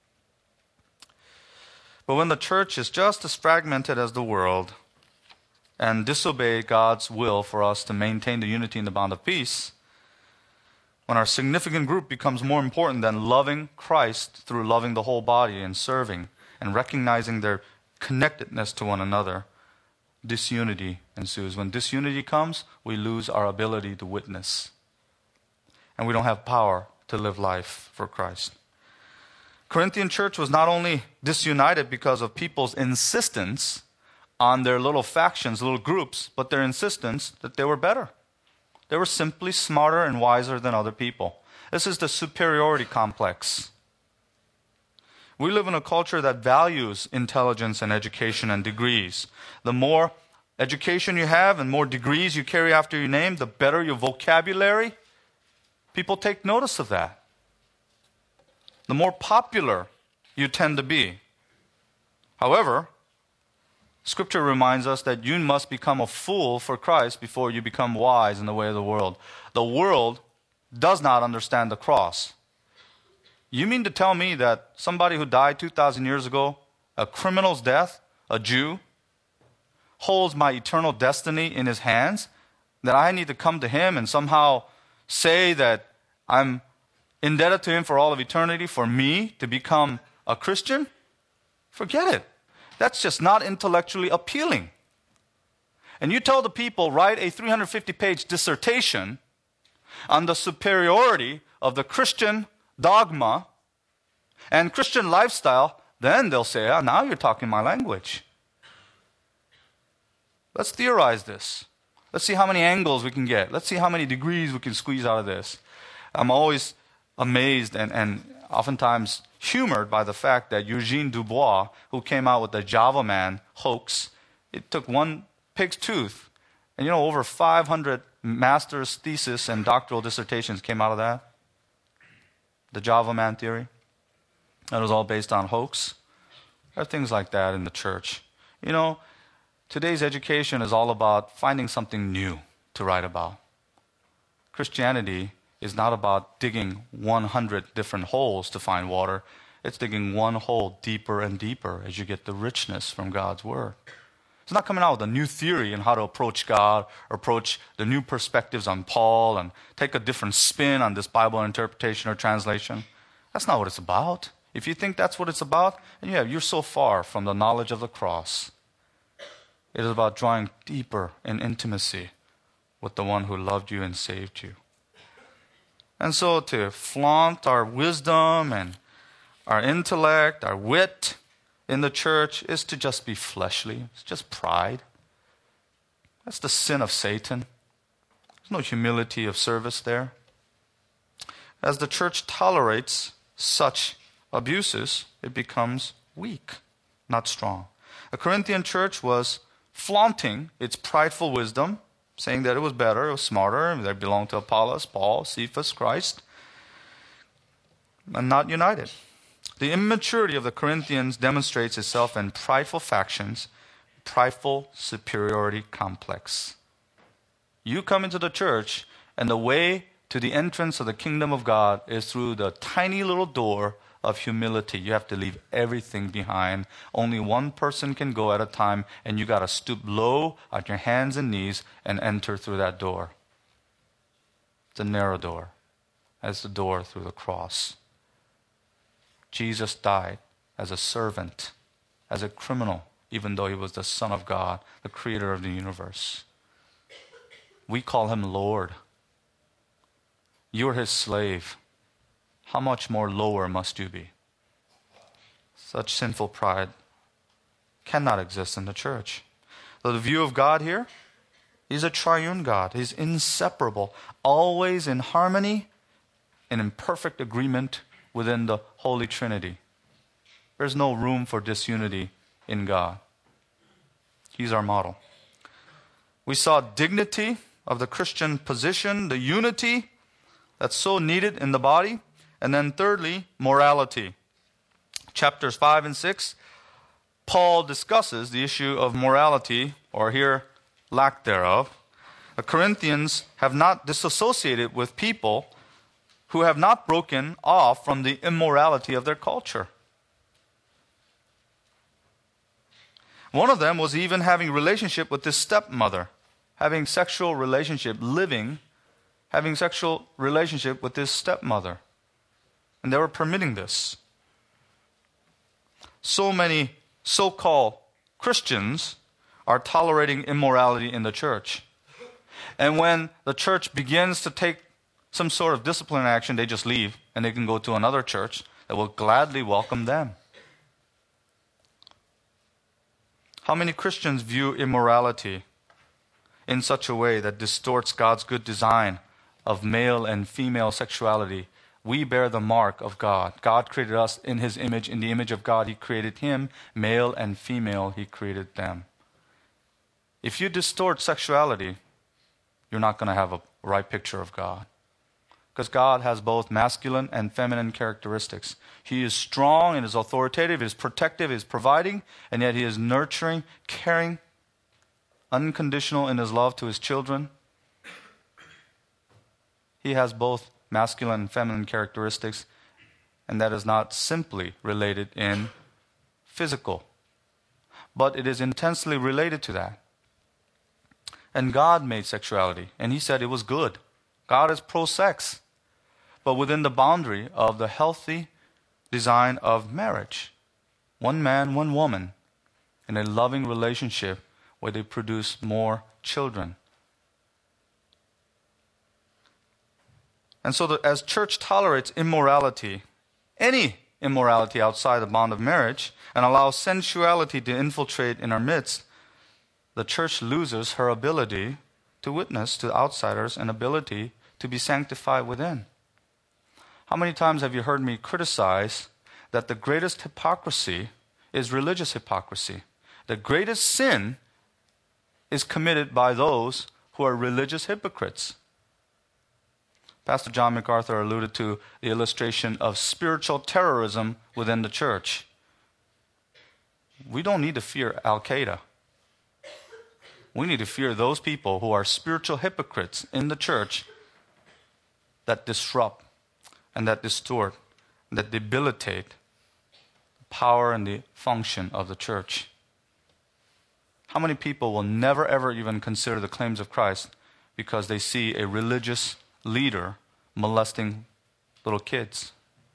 But when the church is just as fragmented as the world and disobey God's will for us to maintain the unity in the bond of peace, when our significant group becomes more important than loving Christ through loving the whole body and serving and recognizing their connectedness to one another, disunity ensues. When disunity comes, we lose our ability to witness. And we don't have power to live life for Christ. Corinthian church was not only disunited because of people's insistence on their little factions, little groups, but their insistence that they were better. They were simply smarter and wiser than other people. This is the superiority complex. We live in a culture that values intelligence and education and degrees. The more education you have and more degrees you carry after your name, the better your vocabulary. People take notice of that. The more popular you tend to be. However, Scripture reminds us that you must become a fool for Christ before you become wise in the way of the world. The world does not understand the cross. You mean to tell me that somebody who died two thousand years ago, a criminal's death, a Jew, holds my eternal destiny in his hands? That I need to come to him and somehow say that I'm indebted to him for all of eternity for me to become a Christian? Forget it. That's just not intellectually appealing. And you tell the people, write a three hundred fifty page dissertation on the superiority of the Christian dogma and Christian lifestyle, then they'll say, oh, now you're talking my language. Let's theorize this. Let's see how many angles we can get. Let's see how many degrees we can squeeze out of this. I'm always amazed and, and oftentimes humored by the fact that Eugene Dubois, who came out with the Java Man hoax, it took one pig's tooth, and you know, over five hundred master's thesis and doctoral dissertations came out of that. The Java Man theory. That was all based on hoax. There are things like that in the church. You know, today's education is all about finding something new to write about. Christianity is not about digging one hundred different holes to find water. It's digging one hole deeper and deeper as you get the richness from God's Word. It's not coming out with a new theory on how to approach God, or approach the new perspectives on Paul, and take a different spin on this Bible interpretation or translation. That's not what it's about. If you think that's what it's about, then yeah, you're so far from the knowledge of the cross. It is about drawing deeper in intimacy with the one who loved you and saved you. And so to flaunt our wisdom and our intellect, our wit in the church is to just be fleshly. It's just pride. That's the sin of Satan. There's no humility of service there. As the church tolerates such abuses, it becomes weak, not strong. The Corinthian church was flaunting its prideful wisdom, saying that it was better, it was smarter, they belonged to Apollos, Paul, Cephas, Christ, and not united. The immaturity of the Corinthians demonstrates itself in prideful factions, prideful superiority complex. You come into the church, and the way to the entrance of the kingdom of God is through the tiny little door of humility. You have to leave everything behind. Only one person can go at a time, and you got to stoop low on your hands and knees and enter through that door. It's a narrow door. That's the door through the cross. Jesus died as a servant, as a criminal, even though he was the Son of God, the creator of the universe. We call him Lord. You're his slave. How much more lower must you be? such sinful pride cannot exist in the church. So the view of God here, He's a triune God. He's inseparable, always in harmony and in perfect agreement within the Holy Trinity. There's no room for disunity in God. He's our model. We saw dignity of the Christian position, the unity that's so needed in the body. And then thirdly, morality. Chapters five and six, Paul discusses the issue of morality, or here, lack thereof. The Corinthians have not disassociated with people who have not broken off from the immorality of their culture. One of them was even having a relationship with his stepmother, having sexual relationship, living, having sexual relationship with his stepmother. And they were permitting this. So many so-called Christians are tolerating immorality in the church. And when the church begins to take some sort of disciplinary action, they just leave and they can go to another church that will gladly welcome them. How many Christians view immorality in such a way that distorts God's good design of male and female sexuality? We bear the mark of God. God created us in His image. In the image of God, He created him. Male and female, He created them. If you distort sexuality, you're not going to have a right picture of God. Because God has both masculine and feminine characteristics. He is strong and is authoritative, He is protective, He is providing, and yet He is nurturing, caring, unconditional in His love to His children. He has both masculine and feminine characteristics, and that is not simply related in physical, but it is intensely related to that. And God made sexuality, and He said it was good. God is pro-sex, but within the boundary of the healthy design of marriage. One man, one woman, in a loving relationship where they produce more children. And so that as church tolerates immorality, any immorality outside the bond of marriage, and allows sensuality to infiltrate in our midst, the church loses her ability to witness to outsiders and ability to be sanctified within. How many times have you heard me criticize that the greatest hypocrisy is religious hypocrisy? The greatest sin is committed by those who are religious hypocrites. Pastor John MacArthur alluded to the illustration of spiritual terrorism within the church. We don't need to fear Al-Qaeda. We need to fear those people who are spiritual hypocrites in the church that disrupt and that distort, that debilitate the power and the function of the church. How many people will never ever even consider the claims of Christ because they see a religious leader molesting little kids?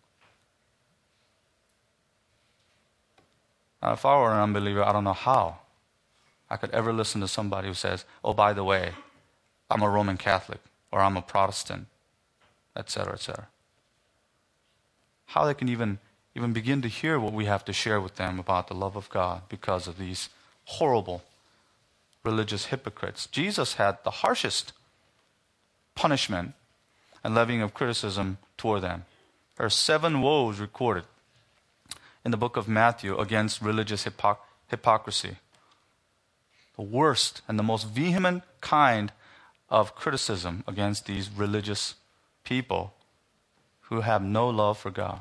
Now, if I were an unbeliever, I don't know how I could ever listen to somebody who says, oh, by the way, I'm a Roman Catholic, or I'm a Protestant, et cetera, et cetera. How they can even, even begin to hear what we have to share with them about the love of God because of these horrible religious hypocrites. Jesus had the harshest punishment and levying of criticism toward them. There are seven woes recorded in the book of Matthew against religious hypocr- hypocrisy. The worst and the most vehement kind of criticism against these religious people who have no love for God.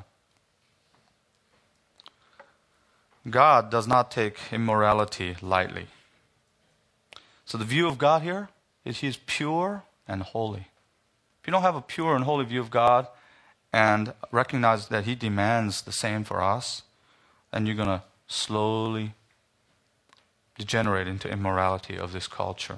God does not take immorality lightly. So the view of God here is He is pure and holy. If you don't have a pure and holy view of God and recognize that He demands the same for us, then you're going to slowly degenerate into immorality of this culture.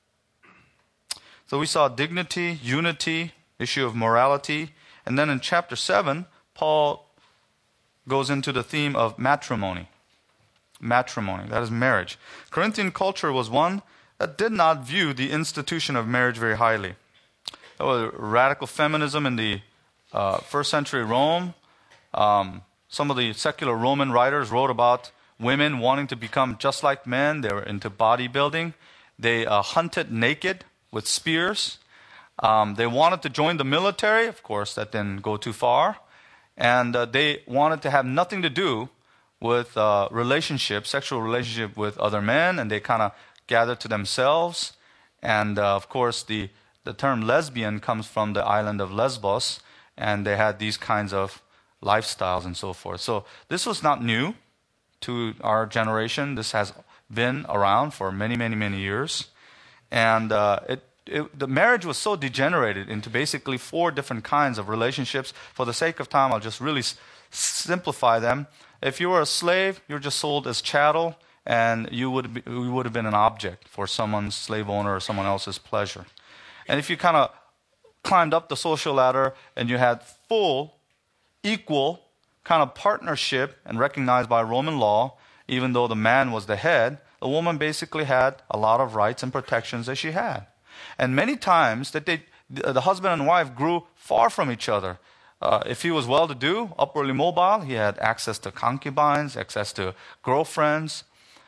So we saw dignity, unity, issue of morality, and then in chapter seven, Paul goes into the theme of matrimony. Matrimony, that is marriage. Corinthian culture was one that did not view the institution of marriage very highly. There was radical feminism in the uh, first century Rome. Um, some of the secular Roman writers wrote about women wanting to become just like men. They were into bodybuilding. They uh, hunted naked with spears. Um, they wanted to join the military. Of course, that didn't go too far. And uh, they wanted to have nothing to do with uh, relationship, sexual relationship with other men, and they kind of gathered to themselves. And uh, of course, the, the term lesbian comes from the island of Lesbos, and they had these kinds of lifestyles and so forth. So this was not new to our generation. This has been around for many, many, many years. And uh, it, it, the marriage was so degenerated into basically four different kinds of relationships. For the sake of time, I'll just really s- simplify them. If you were a slave, you were just sold as chattel, and you would be, you would have been an object for someone's slave owner or someone else's pleasure. And if you kind of climbed up the social ladder and you had full, equal kind of partnership and recognized by Roman law, even though the man was the head, the woman basically had a lot of rights and protections that she had. And many times that they, the husband and wife grew far from each other. Uh, if he was well-to-do, upwardly mobile, he had access to concubines, access to girlfriends.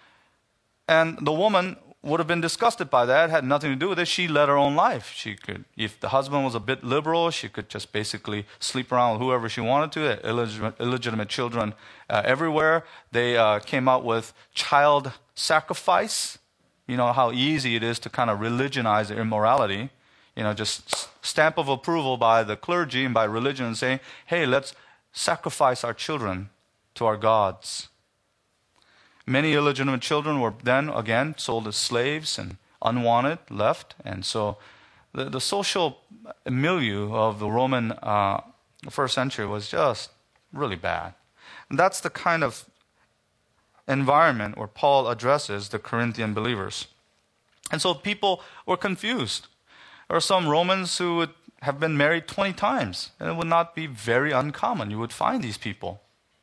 And the woman would have been disgusted by that, had nothing to do with it. She led her own life. She could, if the husband was a bit liberal, she could just basically sleep around with whoever she wanted to. Had illegitimate, illegitimate children uh, everywhere. They uh, came out with child sacrifice. You know how easy it is to kind of religionize immorality. You know, just stamp of approval by the clergy and by religion and saying, hey, let's sacrifice our children to our gods. Many illegitimate children were then, again, sold as slaves and unwanted, left. And so the, the social milieu of the Roman uh, first century was just really bad. And that's the kind of environment where Paul addresses the Corinthian believers. And so people were confused. There are some Romans who would have been married twenty times, and it would not be very uncommon. You would find these people.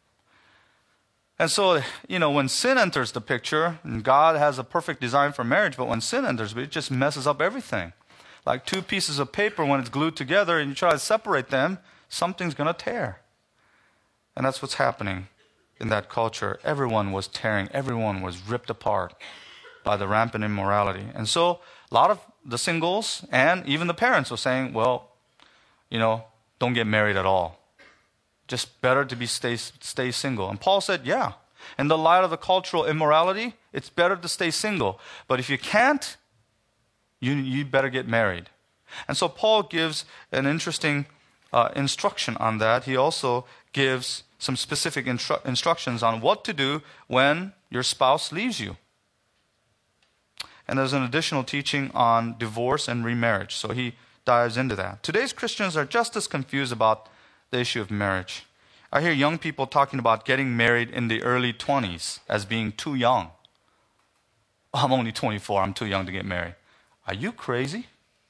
And so, you know, when sin enters the picture, and God has a perfect design for marriage, but when sin enters, it just messes up everything. Like two pieces of paper, when it's glued together and you try to separate them, something's going to tear. And that's what's happening in that culture. Everyone was tearing. Everyone was ripped apart by the rampant immorality. And so a lot of the singles and even the parents were saying, well, you know, don't get married at all. Just better to be stay, stay single. And Paul said, yeah, in the light of the cultural immorality, it's better to stay single. But if you can't, you, you better get married. And so Paul gives an interesting uh, instruction on that. He also gives some specific instru- instructions on what to do when your spouse leaves you. And there's an additional teaching on divorce and remarriage. So he dives into that. Today's Christians are just as confused about the issue of marriage. I hear young people talking about getting married in the early twenties as being too young. I'm only twenty-four. I'm too young to get married. Are you crazy?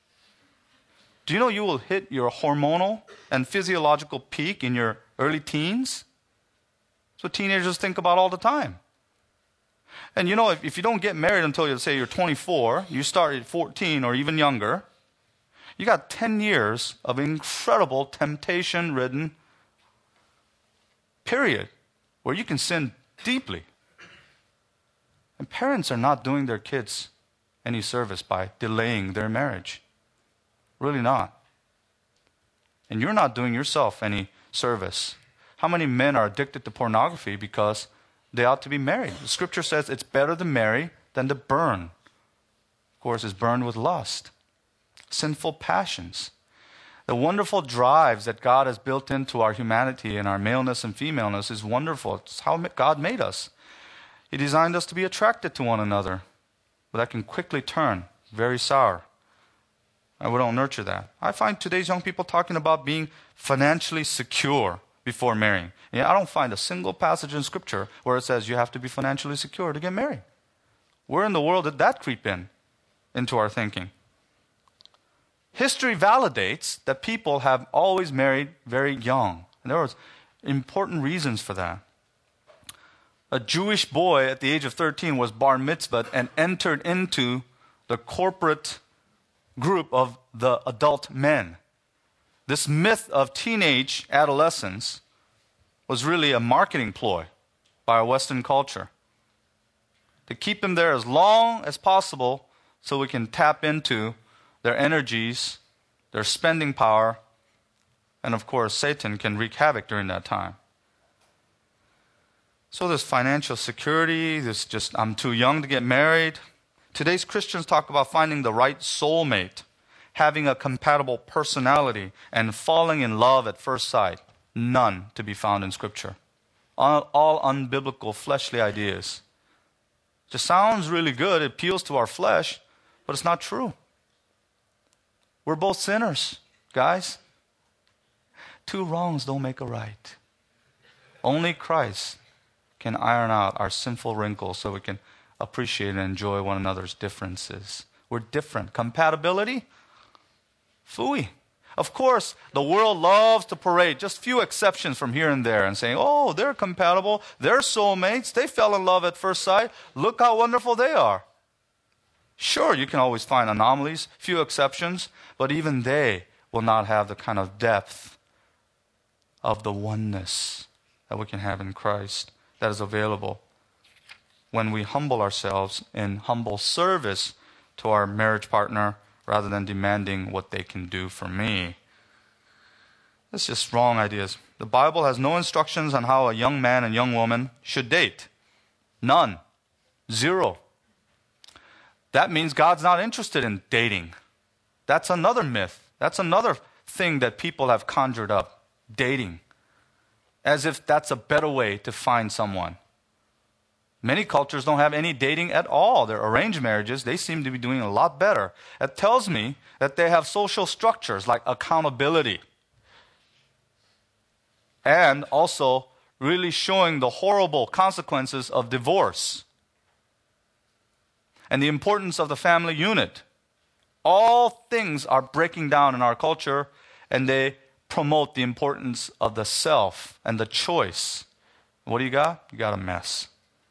Do you know you will hit your hormonal and physiological peak in your early teens? That's what teenagers think about all the time. And you know, if, if you don't get married until, you say, you're twenty-four, you start at fourteen or even younger, you got ten years of incredible temptation-ridden period where you can sin deeply. And parents are not doing their kids any service by delaying their marriage. Really not. And you're not doing yourself any service. How many men are addicted to pornography because they ought to be married? The scripture says it's better to marry than to burn. Of course, it's burned with lust. Sinful passions. The wonderful drives that God has built into our humanity and our maleness and femaleness is wonderful. It's how God made us. He designed us to be attracted to one another. But that can quickly turn very sour. And we don't nurture that. I find today's young people talking about being financially secure before marrying. And I don't find a single passage in Scripture where it says you have to be financially secure to get married. Where in the world did that creep in into our thinking? History validates that people have always married very young. And there was important reasons for that. A Jewish boy at the age of thirteen was bar mitzvahed and entered into the corporate group of the adult men. This myth of teenage adolescence was really a marketing ploy by our Western culture to keep them there as long as possible so we can tap into their energies, their spending power, and of course, Satan can wreak havoc during that time. So this financial security, this just, I'm too young to get married. Today's Christians talk about finding the right soulmate, having a compatible personality, and falling in love at first sight. None to be found in Scripture. All, all unbiblical, fleshly ideas. Just sounds really good, it appeals to our flesh, but it's not true. We're both sinners, guys. Two wrongs don't make a right. Only Christ can iron out our sinful wrinkles so we can appreciate and enjoy one another's differences. We're different. Compatibility? Phooey. Of course, the world loves to parade just few exceptions from here and there and saying, oh, they're compatible, they're soulmates, they fell in love at first sight, look how wonderful they are. Sure, you can always find anomalies, few exceptions, but even they will not have the kind of depth of the oneness that we can have in Christ that is available when we humble ourselves in humble service to our marriage partner rather than demanding what they can do for me. That's just wrong ideas. The Bible has no instructions on how a young man and young woman should date. None. Zero. That means God's not interested in dating. That's another myth. That's another thing that people have conjured up. Dating. As if that's a better way to find someone. Many cultures don't have any dating at all. They're arranged marriages. They seem to be doing a lot better. It tells me that they have social structures like accountability. And also really showing the horrible consequences of divorce. And the importance of the family unit. All things are breaking down in our culture, and they promote the importance of the self and the choice. What do you got? You got a mess.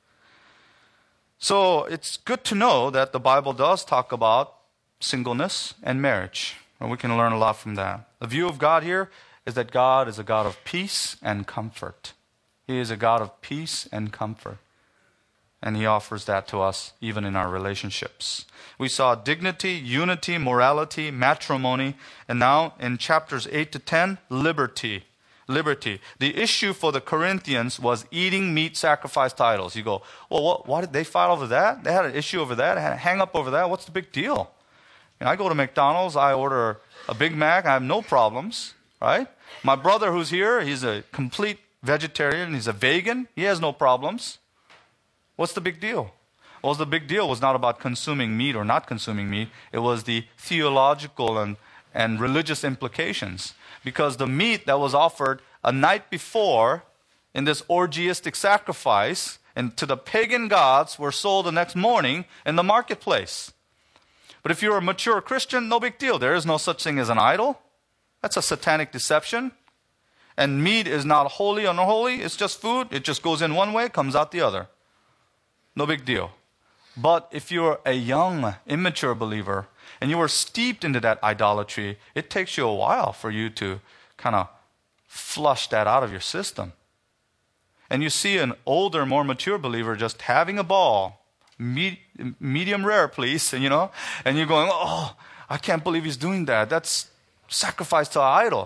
So it's good to know that the Bible does talk about singleness and marriage. And we can learn a lot from that. The view of God here is that God is a God of peace and comfort. He is a God of peace and comfort. And He offers that to us even in our relationships. We saw dignity, unity, morality, matrimony, and now in chapters eight to ten, liberty. Liberty. The issue for the Corinthians was eating meat sacrificed to idols. You go, well, what, why did they fight over that? They had an issue over that, had a hang up over that. What's the big deal? And I go to McDonald's, I order a Big Mac, I have no problems, right? My brother who's here, he's a complete vegetarian, he's a vegan, he has no problems. What's the big deal? Well, the big deal was not about consuming meat or not consuming meat. It was the theological and, and religious implications. Because the meat that was offered a night before in this orgiastic sacrifice and to the pagan gods were sold the next morning in the marketplace. But if you're a mature Christian, no big deal. There is no such thing as an idol. That's a satanic deception. And meat is not holy or unholy. It's just food. It just goes in one way, comes out the other. No big deal. But if you're a young, immature believer, and you were steeped into that idolatry, it takes you a while for you to kind of flush that out of your system. And you see an older, more mature believer just having a ball, me- medium rare, please, and you know, and you're going, oh, I can't believe he's doing that. That's sacrifice to an idol.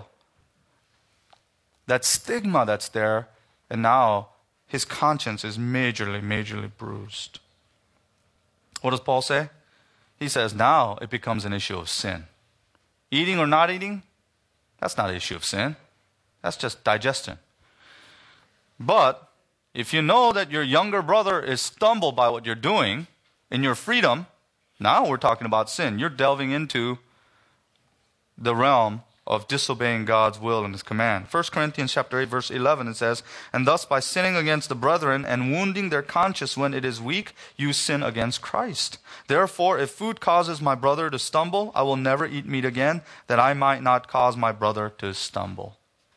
That stigma that's there, and now his conscience is majorly, majorly bruised. What does Paul say? He says, now it becomes an issue of sin. Eating or not eating, that's not an issue of sin. That's just digestion. But if you know that your younger brother is stumbled by what you're doing in your freedom, now we're talking about sin. You're delving into the realm of disobeying God's will and His command. First Corinthians chapter eight, verse eleven, it says, and thus by sinning against the brethren and wounding their conscience when it is weak, you sin against Christ. Therefore, if food causes my brother to stumble, I will never eat meat again, that I might not cause my brother to stumble.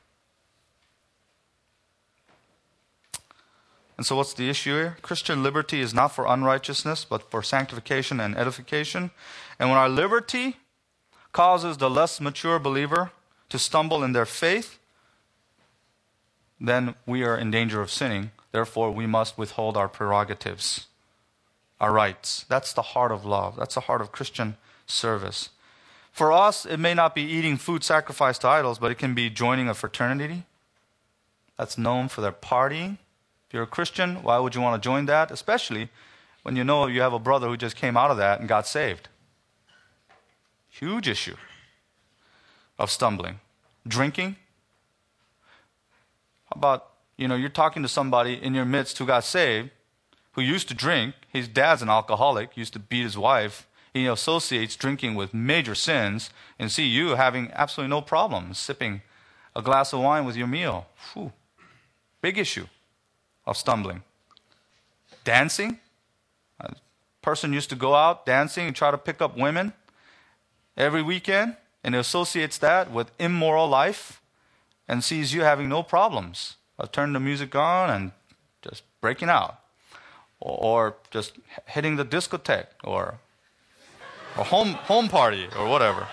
And so what's the issue here? Christian liberty is not for unrighteousness, but for sanctification and edification. And when our liberty causes the less mature believer to stumble in their faith, then we are in danger of sinning. Therefore, we must withhold our prerogatives, our rights. That's the heart of love. That's the heart of Christian service. For us, it may not be eating food sacrificed to idols, but it can be joining a fraternity that's known for their partying. If you're a Christian, why would you want to join that? Especially when you know you have a brother who just came out of that and got saved. Huge issue of stumbling. Drinking. How about, you know, you're talking to somebody in your midst who got saved, who used to drink. His dad's an alcoholic, used to beat his wife. He associates drinking with major sins, and see you having absolutely no problem sipping a glass of wine with your meal. Whew. Big issue of stumbling. Dancing. A person used to go out dancing and try to pick up women every weekend, and associates that with immoral life and sees you having no problems. I'll turn the music on and just breaking out. Or, or just hitting the discotheque or a home, home party or whatever.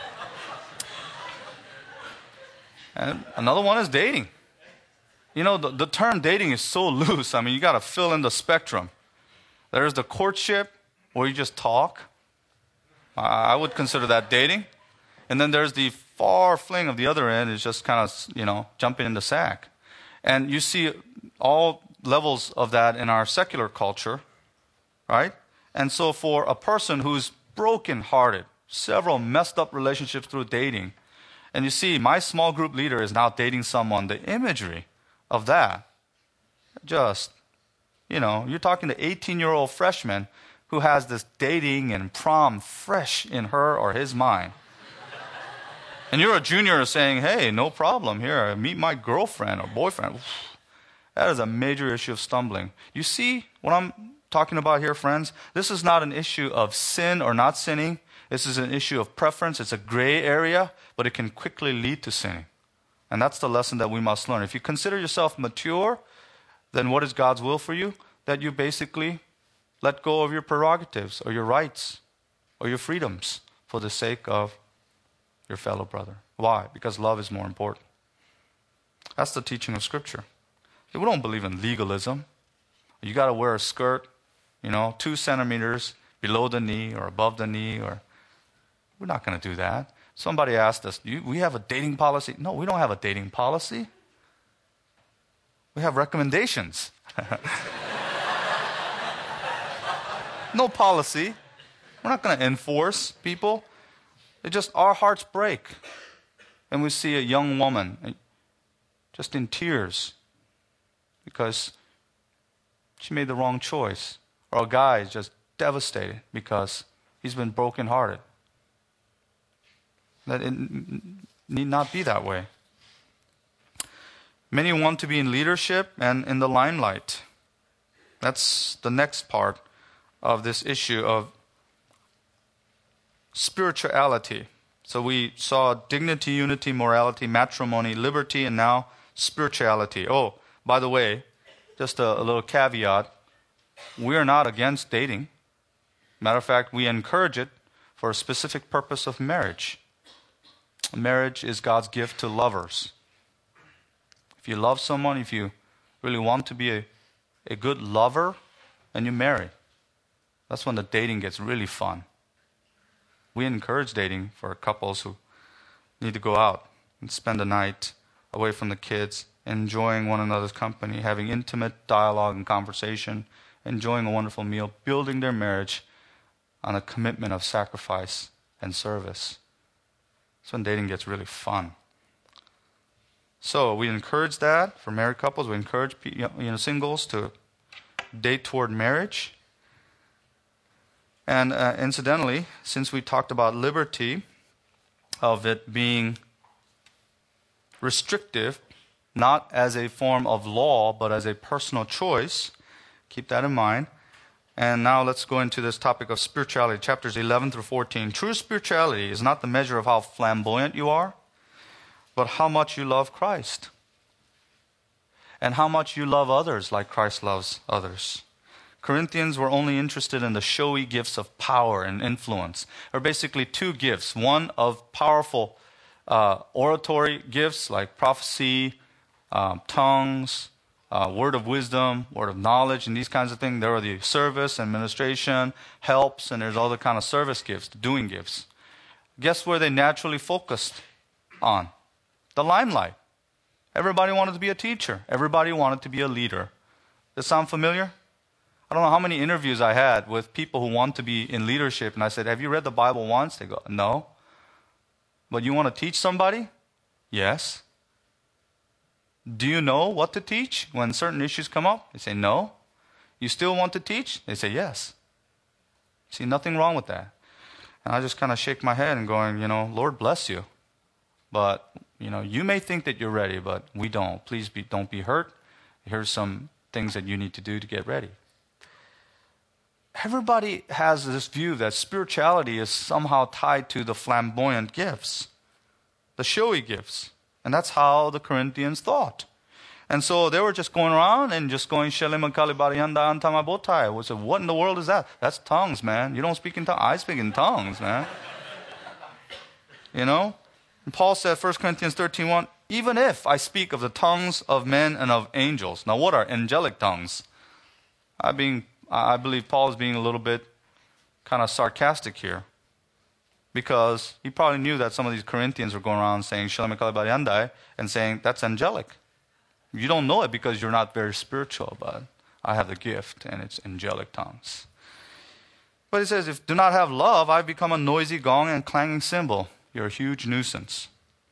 And another one is dating. You know, the, the term dating is so loose. I mean, you got to fill in the spectrum. There's the courtship where you just talk. I, I would consider that dating. And then there's the far fling of the other end is just kind of, you know, jumping in the sack. And you see all levels of that in our secular culture, right? And so for a person who's broken-hearted, several messed up relationships through dating, and you see my small group leader is now dating someone, the imagery of that, just, you know, you're talking to eighteen-year-old freshman who has this dating and prom fresh in her or his mind. And you're a junior saying, hey, no problem here, meet my girlfriend or boyfriend. That is a major issue of stumbling. You see what I'm talking about here, friends? This is not an issue of sin or not sinning. This is an issue of preference. It's a gray area, but it can quickly lead to sinning. And that's the lesson that we must learn. If you consider yourself mature, then what is God's will for you? That you basically let go of your prerogatives or your rights or your freedoms for the sake of your fellow brother. Why? Because love is more important. That's the teaching of Scripture. We don't believe in legalism. You got to wear a skirt, you know, two centimeters below the knee or above the knee, or we're not going to do that. Somebody asked us, do we have a dating policy? No, we don't have a dating policy. We have recommendations. No policy. We're not going to enforce people. It just, our hearts break. And we see a young woman just in tears because she made the wrong choice. Or a guy is just devastated because he's been brokenhearted. That it need not be that way. Many want to be in leadership and in the limelight. That's the next part of this issue of spirituality. So we saw dignity, unity, morality, matrimony, liberty, and now spirituality. Oh, by the way, just a, a little caveat. We are not against dating. Matter of fact, we encourage it for a specific purpose of marriage. Marriage is God's gift to lovers. If you love someone, if you really want to be a, a good lover, then you marry. That's when the dating gets really fun. We encourage dating for couples who need to go out and spend the night away from the kids, enjoying one another's company, having intimate dialogue and conversation, enjoying a wonderful meal, building their marriage on a commitment of sacrifice and service. That's when dating gets really fun. So we encourage that for married couples. We encourage you know, singles to date toward marriage. And uh, incidentally, since we talked about liberty, of it being restrictive, not as a form of law, but as a personal choice, keep that in mind. And now let's go into this topic of spirituality, chapters eleven through fourteen. True spirituality is not the measure of how flamboyant you are, but how much you love Christ. And how much you love others like Christ loves others. Corinthians were only interested in the showy gifts of power and influence. There are basically two gifts. One of powerful uh, oratory gifts like prophecy, um, tongues, uh, word of wisdom, word of knowledge, and these kinds of things. There are the service, administration, helps, and there's all the kind of service gifts, doing gifts. Guess where they naturally focused on? The limelight. Everybody wanted to be a teacher. Everybody wanted to be a leader. Does that sound familiar? I don't know how many interviews I had with people who want to be in leadership, and I said, have you read the Bible once? They go, no. But you want to teach somebody? Yes. Do you know what to teach when certain issues come up? They say, no. You still want to teach? They say, yes. See, nothing wrong with that. And I just kind of shake my head and going, you know, Lord bless you. But, you know, you may think that you're ready, but we don't. Please be, don't be hurt. Here's some things that you need to do to get ready. Everybody has this view that spirituality is somehow tied to the flamboyant gifts, the showy gifts. And that's how the Corinthians thought. And so they were just going around and just going, Shalem Kalibari Handa Antamabotai. We said, what in the world is that? That's tongues, man. You don't speak in tongues. I speak in tongues, man. You know? And Paul said, First Corinthians thirteen one, even if I speak of the tongues of men and of angels. Now, what are angelic tongues? I being I believe Paul is being a little bit kind of sarcastic here, because he probably knew that some of these Corinthians were going around saying Shalom Kalibari Andai and saying that's angelic. You don't know it because you're not very spiritual, but I have the gift and it's angelic tongues. But he says, if do not have love, I become a noisy gong and clanging cymbal. You're a huge nuisance.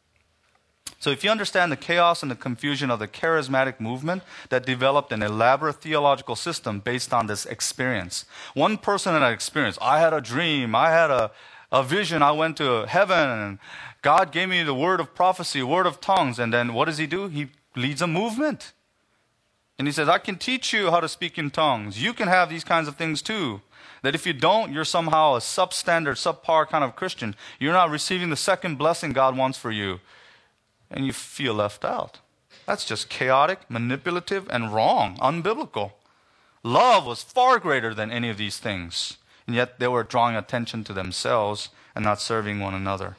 So if you understand the chaos and the confusion of the charismatic movement that developed an elaborate theological system based on this experience. One person had an experience. I had a dream. I had a, a vision. I went to heaven and God gave me the word of prophecy, word of tongues. And then what does he do? He leads a movement. And he says, I can teach you how to speak in tongues. You can have these kinds of things too. That if you don't, you're somehow a substandard, subpar kind of Christian. You're not receiving the second blessing God wants for you. And you feel left out. That's just chaotic, manipulative, and wrong, unbiblical. Love was far greater than any of these things. And yet they were drawing attention to themselves and not serving one another.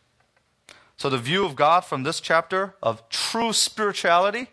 So the view of God from this chapter of true spirituality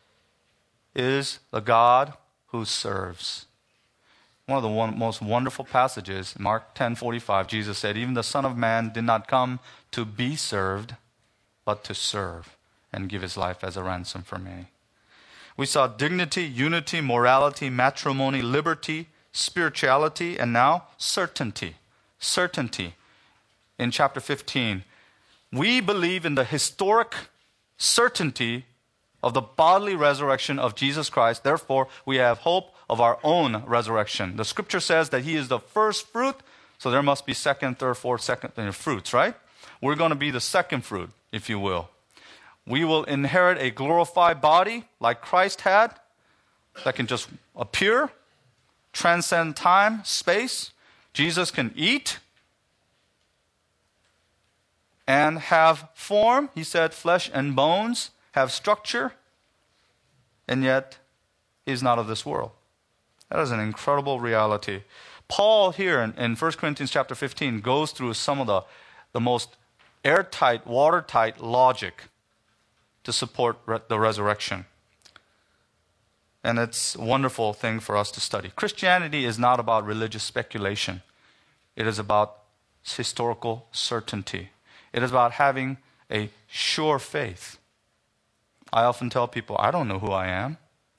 is the God who serves. One of the one, most wonderful passages, Mark ten forty-five, Jesus said, even the Son of Man did not come to be served, but to serve and give his life as a ransom for many. We saw dignity, unity, morality, matrimony, liberty, spirituality, and now certainty. Certainty. In chapter fifteen, we believe in the historic certainty of the bodily resurrection of Jesus Christ. Therefore, we have hope of our own resurrection. The scripture says that he is the first fruit, so there must be second, third, fourth, second uh, fruits, right? We're going to be the second fruit, if you will. We will inherit a glorified body like Christ had that can just appear, transcend time, space. Jesus can eat and have form. He said flesh and bones have structure, and yet he's not of this world. That is an incredible reality. Paul here in, in First Corinthians chapter fifteen goes through some of the, the most airtight, watertight logic to support re- the resurrection. And it's a wonderful thing for us to study. Christianity is not about religious speculation. It is about historical certainty. It is about having a sure faith. I often tell people, I don't know who I am.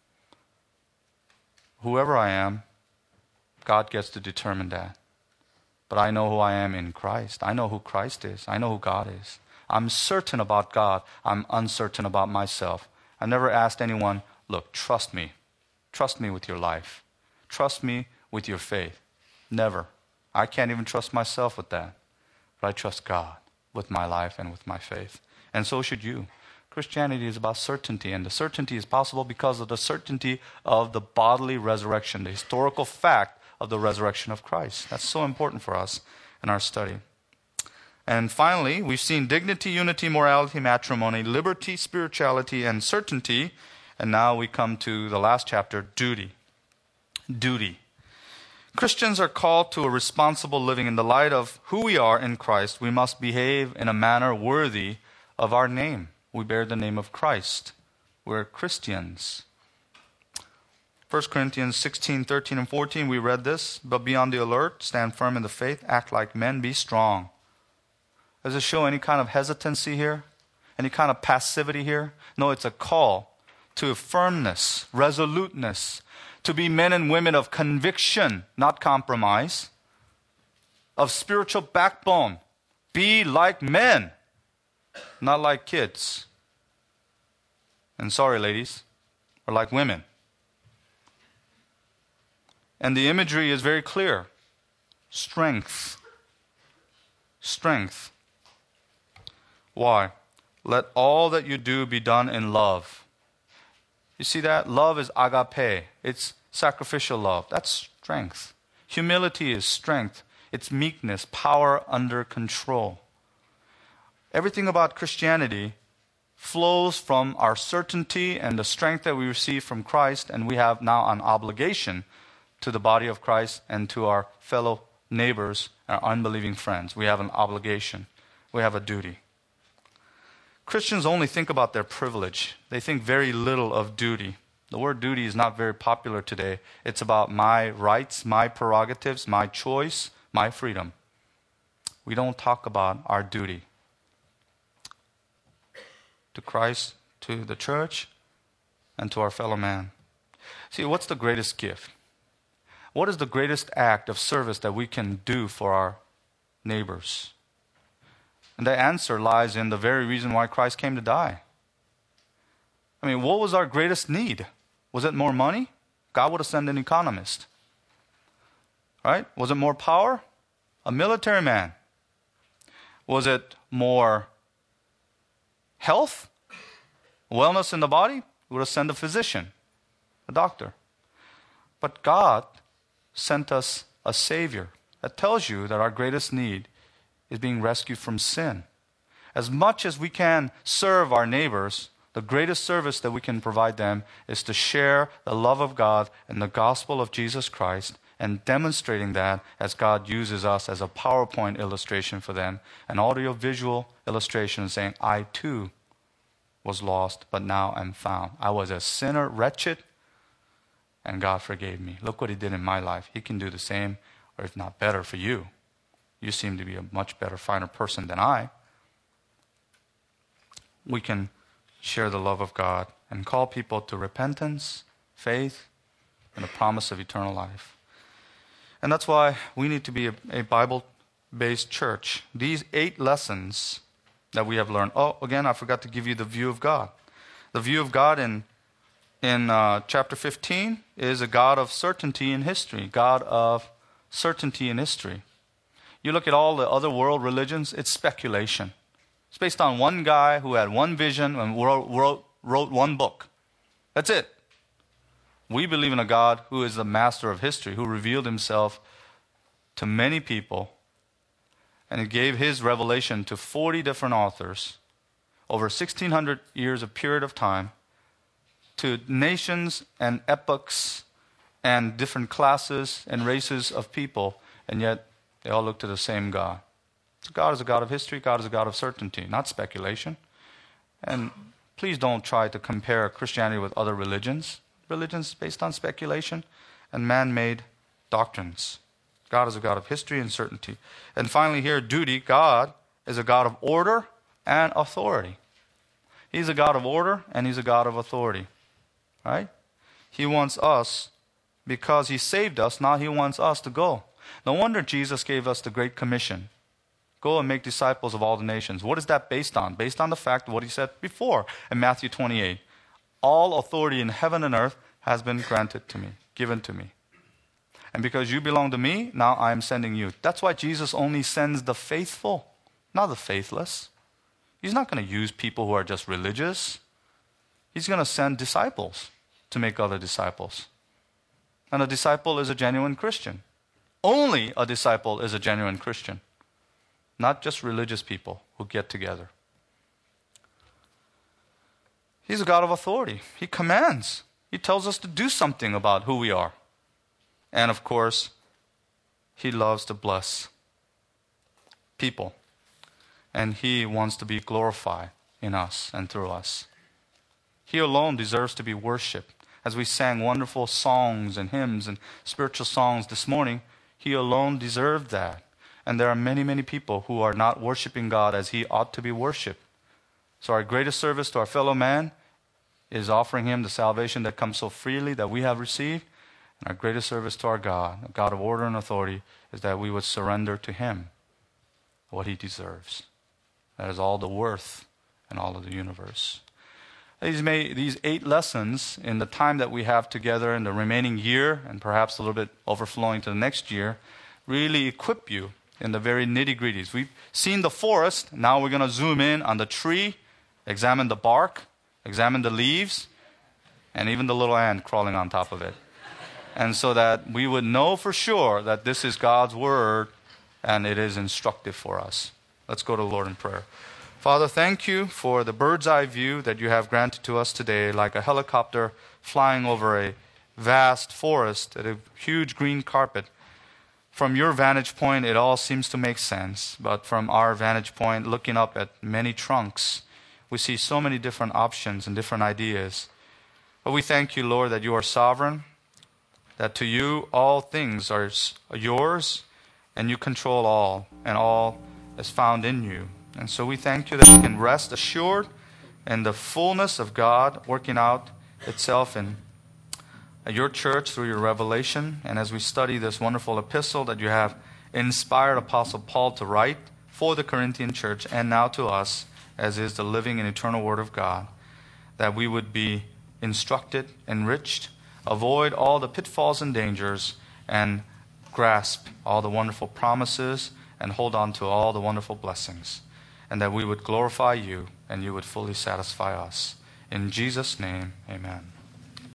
Whoever I am, God gets to determine that. But I know who I am in Christ. I know who Christ is. I know who God is. I'm certain about God. I'm uncertain about myself. I never asked anyone, look, trust me. Trust me with your life. Trust me with your faith. Never. I can't even trust myself with that. But I trust God with my life and with my faith. And so should you. Christianity is about certainty, and the certainty is possible because of the certainty of the bodily resurrection, the historical fact of the resurrection of Christ. That's so important for us in our study. And finally, we've seen dignity, unity, morality, matrimony, liberty, spirituality, and certainty. And now we come to the last chapter, duty. Duty. Christians are called to a responsible living in the light of who we are in Christ. We must behave in a manner worthy of our name. We bear the name of Christ. We're Christians. First Corinthians sixteen, thirteen, and fourteen, we read this. But be on the alert, stand firm in the faith, act like men, be strong. Does it show any kind of hesitancy here? Any kind of passivity here? No, it's a call to firmness, resoluteness, to be men and women of conviction, not compromise, of spiritual backbone. Be like men, not like kids. And sorry, ladies, or like women. And the imagery is very clear. Strength. Strength. Why? Let all that you do be done in love. You see that? Love is agape. It's sacrificial love. That's strength. Humility is strength. It's meekness, power under control. Everything about Christianity flows from our certainty and the strength that we receive from Christ, and we have now an obligation to the body of Christ and to our fellow neighbors, our unbelieving friends. We have an obligation. We have a duty. Christians only think about their privilege. They think very little of duty. The word duty is not very popular today. It's about my rights, my prerogatives, my choice, my freedom. We don't talk about our duty to Christ, to the church, and to our fellow man. See, what's the greatest gift? What is the greatest act of service that we can do for our neighbors? And the answer lies in the very reason why Christ came to die. I mean, what was our greatest need? Was it more money? God would have sent an economist. Right? Was it more power? A military man. Was it more health? Wellness in the body? He would have sent a physician, a doctor. But God sent us a Savior. That tells you that our greatest need is being rescued from sin. As much as we can serve our neighbors, the greatest service that we can provide them is to share the love of God and the gospel of Jesus Christ, and demonstrating that as God uses us as a PowerPoint illustration for them, an audio-visual illustration saying, I too was lost, but now I'm found. I was a sinner, wretched, and God forgave me. Look what He did in my life. He can do the same, or if not better, for you. You seem to be a much better, finer person than I. We can share the love of God and call people to repentance, faith, and the promise of eternal life. And that's why we need to be a, a Bible-based church. These eight lessons that we have learned. Oh, again, I forgot to give you the view of God. The view of God in In uh, chapter fifteen is a God of certainty in history, God of certainty in history. You look at all the other world religions, it's speculation. It's based on one guy who had one vision and wrote, wrote, wrote one book. That's it. We believe in a God who is the master of history, who revealed Himself to many people, and He gave His revelation to forty different authors over sixteen hundred years of period of time, to nations and epochs and different classes and races of people, and yet they all look to the same God. So God is a God of history, God is a God of certainty, not speculation. And please don't try to compare Christianity with other religions. Religions based on speculation and man-made doctrines. God is a God of history and certainty. And finally here, duty. God is a God of order and authority. He's a God of order and He's a God of authority. Right? He wants us, because He saved us, now He wants us to go. No wonder Jesus gave us the Great Commission. Go and make disciples of all the nations. What is that based on? Based on the fact of what He said before in Matthew twenty-eight. All authority in heaven and earth has been granted to me, given to me. And because you belong to me, now I am sending you. That's why Jesus only sends the faithful, not the faithless. He's not going to use people who are just religious. He's going to send disciples to make other disciples. And a disciple is a genuine Christian. Only a disciple is a genuine Christian. Not just religious people who get together. He's a God of authority. He commands. He tells us to do something about who we are. And of course, He loves to bless people. And He wants to be glorified in us and through us. He alone deserves to be worshiped. As we sang wonderful songs and hymns and spiritual songs this morning, He alone deserved that. And there are many, many people who are not worshiping God as He ought to be worshiped. So our greatest service to our fellow man is offering Him the salvation that comes so freely that we have received. And our greatest service to our God, a God of order and authority, is that we would surrender to Him what He deserves. That is all the worth and all of the universe. These, may, these eight lessons in the time that we have together in the remaining year, and perhaps a little bit overflowing to the next year, really equip you in the very nitty-gritties. We've seen the forest. Now we're going to zoom in on the tree, examine the bark, examine the leaves, and even the little ant crawling on top of it. And so that we would know for sure that this is God's word and it is instructive for us. Let's go to the Lord in prayer. Father, thank you for the bird's eye view that you have granted to us today, like a helicopter flying over a vast forest, a huge green carpet. From your vantage point, it all seems to make sense. But from our vantage point, looking up at many trunks, we see so many different options and different ideas. But we thank you, Lord, that you are sovereign, that to you all things are yours, and you control all, and all is found in you. And so we thank you that we can rest assured in the fullness of God working out itself in your church through your revelation. And as we study this wonderful epistle that you have inspired Apostle Paul to write for the Corinthian church and now to us, as is the living and eternal Word of God, that we would be instructed, enriched, avoid all the pitfalls and dangers, and grasp all the wonderful promises and hold on to all the wonderful blessings. And that we would glorify you and you would fully satisfy us. In Jesus' name, amen.